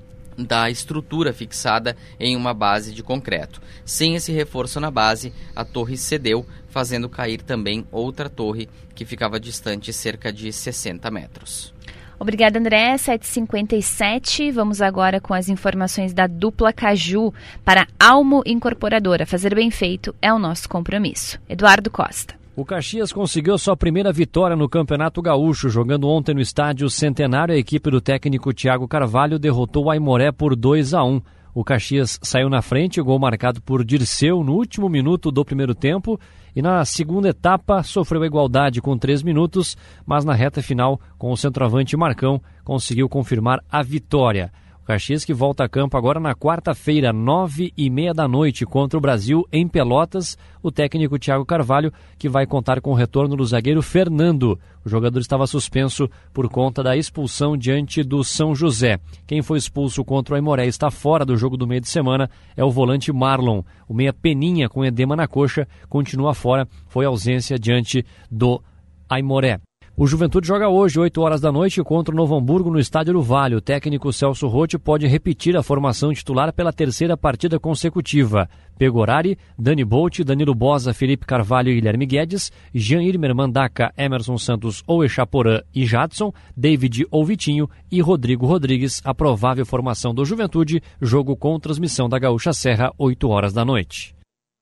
da estrutura fixada em uma base de concreto. Sem esse reforço na base, a torre cedeu, fazendo cair também outra torre que ficava distante cerca de sessenta metros. Obrigada, André. sete e cinquenta e sete. Vamos agora com as informações da Dupla Caju para Almo Incorporadora. Fazer bem feito é o nosso compromisso. Eduardo Costa. O Caxias conseguiu sua primeira vitória no Campeonato Gaúcho. Jogando ontem no Estádio Centenário, a equipe do técnico Thiago Carvalho derrotou o Aimoré por dois a um. O Caxias saiu na frente, gol marcado por Dirceu no último minuto do primeiro tempo. E na segunda etapa sofreu a igualdade com três minutos, mas na reta final, com o centroavante Marcão, conseguiu confirmar a vitória. O Caxias que volta a campo agora na quarta-feira, nove e meia da noite, contra o Brasil em Pelotas. O técnico Thiago Carvalho, que vai contar com o retorno do zagueiro Fernando. O jogador estava suspenso por conta da expulsão diante do São José. Quem foi expulso contra o Aimoré e está fora do jogo do meio de semana é o volante Marlon. O meia Peninha, com edema na coxa, continua fora, foi ausência diante do Aimoré. O Juventude joga hoje, oito horas da noite, contra o Novo Hamburgo no Estádio do Vale. O técnico Celso Roth pode repetir a formação titular pela terceira partida consecutiva. Pegorari, Dani Bolt, Danilo Boza, Felipe Carvalho e Guilherme Guedes, Jean-Irmer Mandaca, Emerson Santos ou Echaporã e Jadson, David ou Vitinho e Rodrigo Rodrigues. A provável formação do Juventude, jogo com transmissão da Gaúcha Serra, oito horas da noite.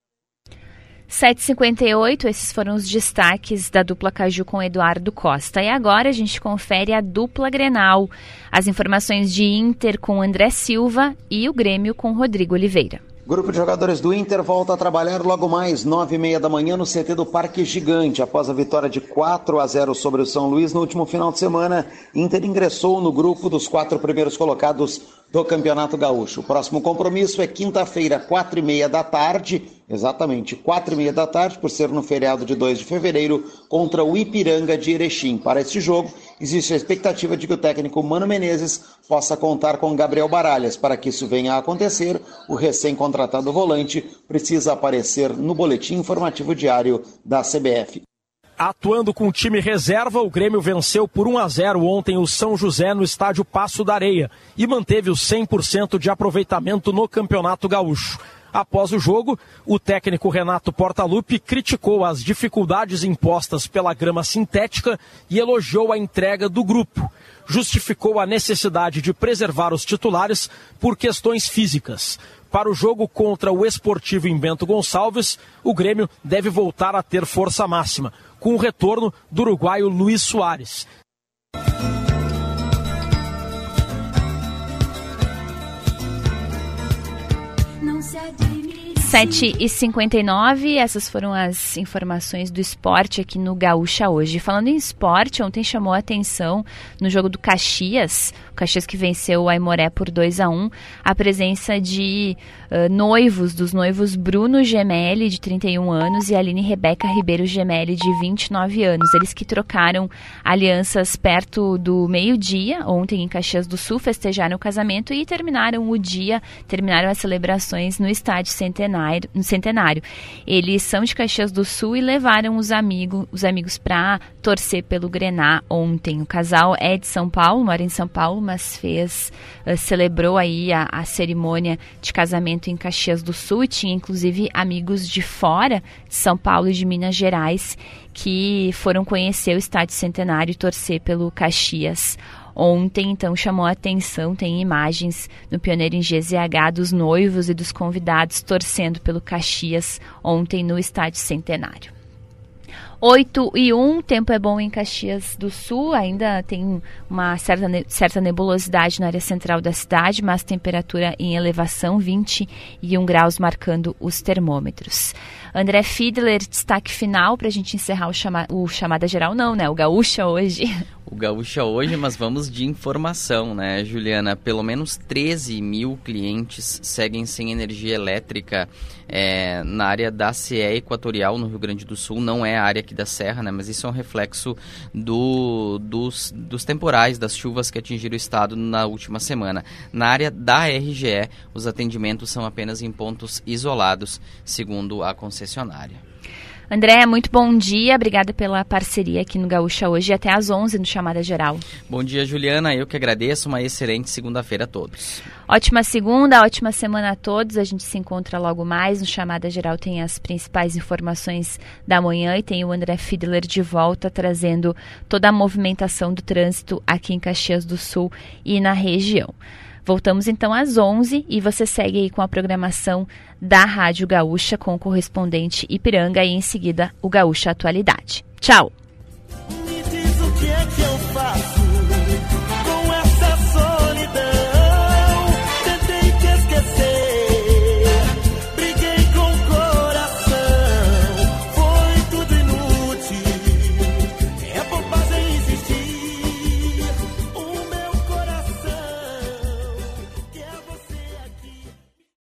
sete e cinquenta e oito, esses foram os destaques da Dupla Caju com Eduardo Costa. E agora a gente confere a Dupla Grenal, as informações de Inter com André Silva e o Grêmio com Rodrigo Oliveira. Grupo de jogadores do Inter volta a trabalhar logo mais, nove e meia da manhã, no C T do Parque Gigante. Após a vitória de quatro a zero sobre o São Luís no último final de semana, Inter ingressou no grupo dos quatro primeiros colocados do Campeonato Gaúcho. O próximo compromisso é quinta-feira, quatro e meia da tarde, exatamente quatro e meia da tarde, por ser no feriado de dois de fevereiro, contra o Ipiranga de Erechim. Para este jogo, existe a expectativa de que o técnico Mano Menezes possa contar com Gabriel Baralhas. Para que isso venha a acontecer, o recém-contratado volante precisa aparecer no boletim informativo diário da C B F. Atuando com o time reserva, o Grêmio venceu por um a zero ontem o São José no estádio Passo da Areia e manteve o cem por cento de aproveitamento no Campeonato Gaúcho. Após o jogo, o técnico Renato Portaluppi criticou as dificuldades impostas pela grama sintética e elogiou a entrega do grupo. Justificou a necessidade de preservar os titulares por questões físicas. Para o jogo contra o Esportivo em Bento Gonçalves, o Grêmio deve voltar a ter força máxima, com o retorno do uruguaio Luiz Soares. sete e cinquenta e nove, essas foram as informações do esporte aqui no Gaúcha hoje. Falando em esporte, ontem chamou a atenção no jogo do Caxias, o Caxias que venceu o Aimoré por dois a um, a presença de uh, noivos, dos noivos Bruno Gemelli, de trinta e um anos, e Aline Rebeca Ribeiro Gemelli, de vinte e nove anos. Eles que trocaram alianças perto do meio-dia, ontem em Caxias do Sul, festejaram o casamento e terminaram o dia, terminaram as celebrações no Estádio Centenário. No Centenário. Eles são de Caxias do Sul e levaram os, amigo, os amigos para torcer pelo Grená ontem. O casal é de São Paulo, mora em São Paulo, mas fez, uh, celebrou aí a, a cerimônia de casamento em Caxias do Sul e tinha inclusive amigos de fora, de São Paulo e de Minas Gerais, que foram conhecer o Estádio Centenário e torcer pelo Caxias ontem. Então chamou a atenção, tem imagens no Pioneiro em G Z H dos noivos e dos convidados torcendo pelo Caxias ontem no Estádio Centenário. oito e um, tempo é bom em Caxias do Sul, ainda tem uma certa, certa nebulosidade na área central da cidade, mas temperatura em elevação, vinte e um graus marcando os termômetros. André Fiedler, destaque final para a gente encerrar o, chama, o Chamada Geral, não, né? O Gaúcha hoje. O Gaúcha hoje, mas vamos de informação, né, Juliana? Pelo menos treze mil clientes seguem sem energia elétrica é, na área da C E Equatorial, no Rio Grande do Sul. Não é a área aqui da Serra, né? Mas isso é um reflexo do, dos, dos temporais, das chuvas que atingiram o estado na última semana. Na área da R G E, os atendimentos são apenas em pontos isolados, segundo a concessionária. André, muito bom dia, obrigada pela parceria aqui no Gaúcha hoje e até às onze no Chamada Geral. Bom dia, Juliana, eu que agradeço, uma excelente segunda-feira a todos. Ótima segunda, ótima semana a todos, a gente se encontra logo mais, no Chamada Geral tem as principais informações da manhã e tem o André Fiedler de volta trazendo toda a movimentação do trânsito aqui em Caxias do Sul e na região. Voltamos então às onze e você segue aí com a programação da Rádio Gaúcha com o correspondente Ipiranga e em seguida o Gaúcha Atualidade. Tchau!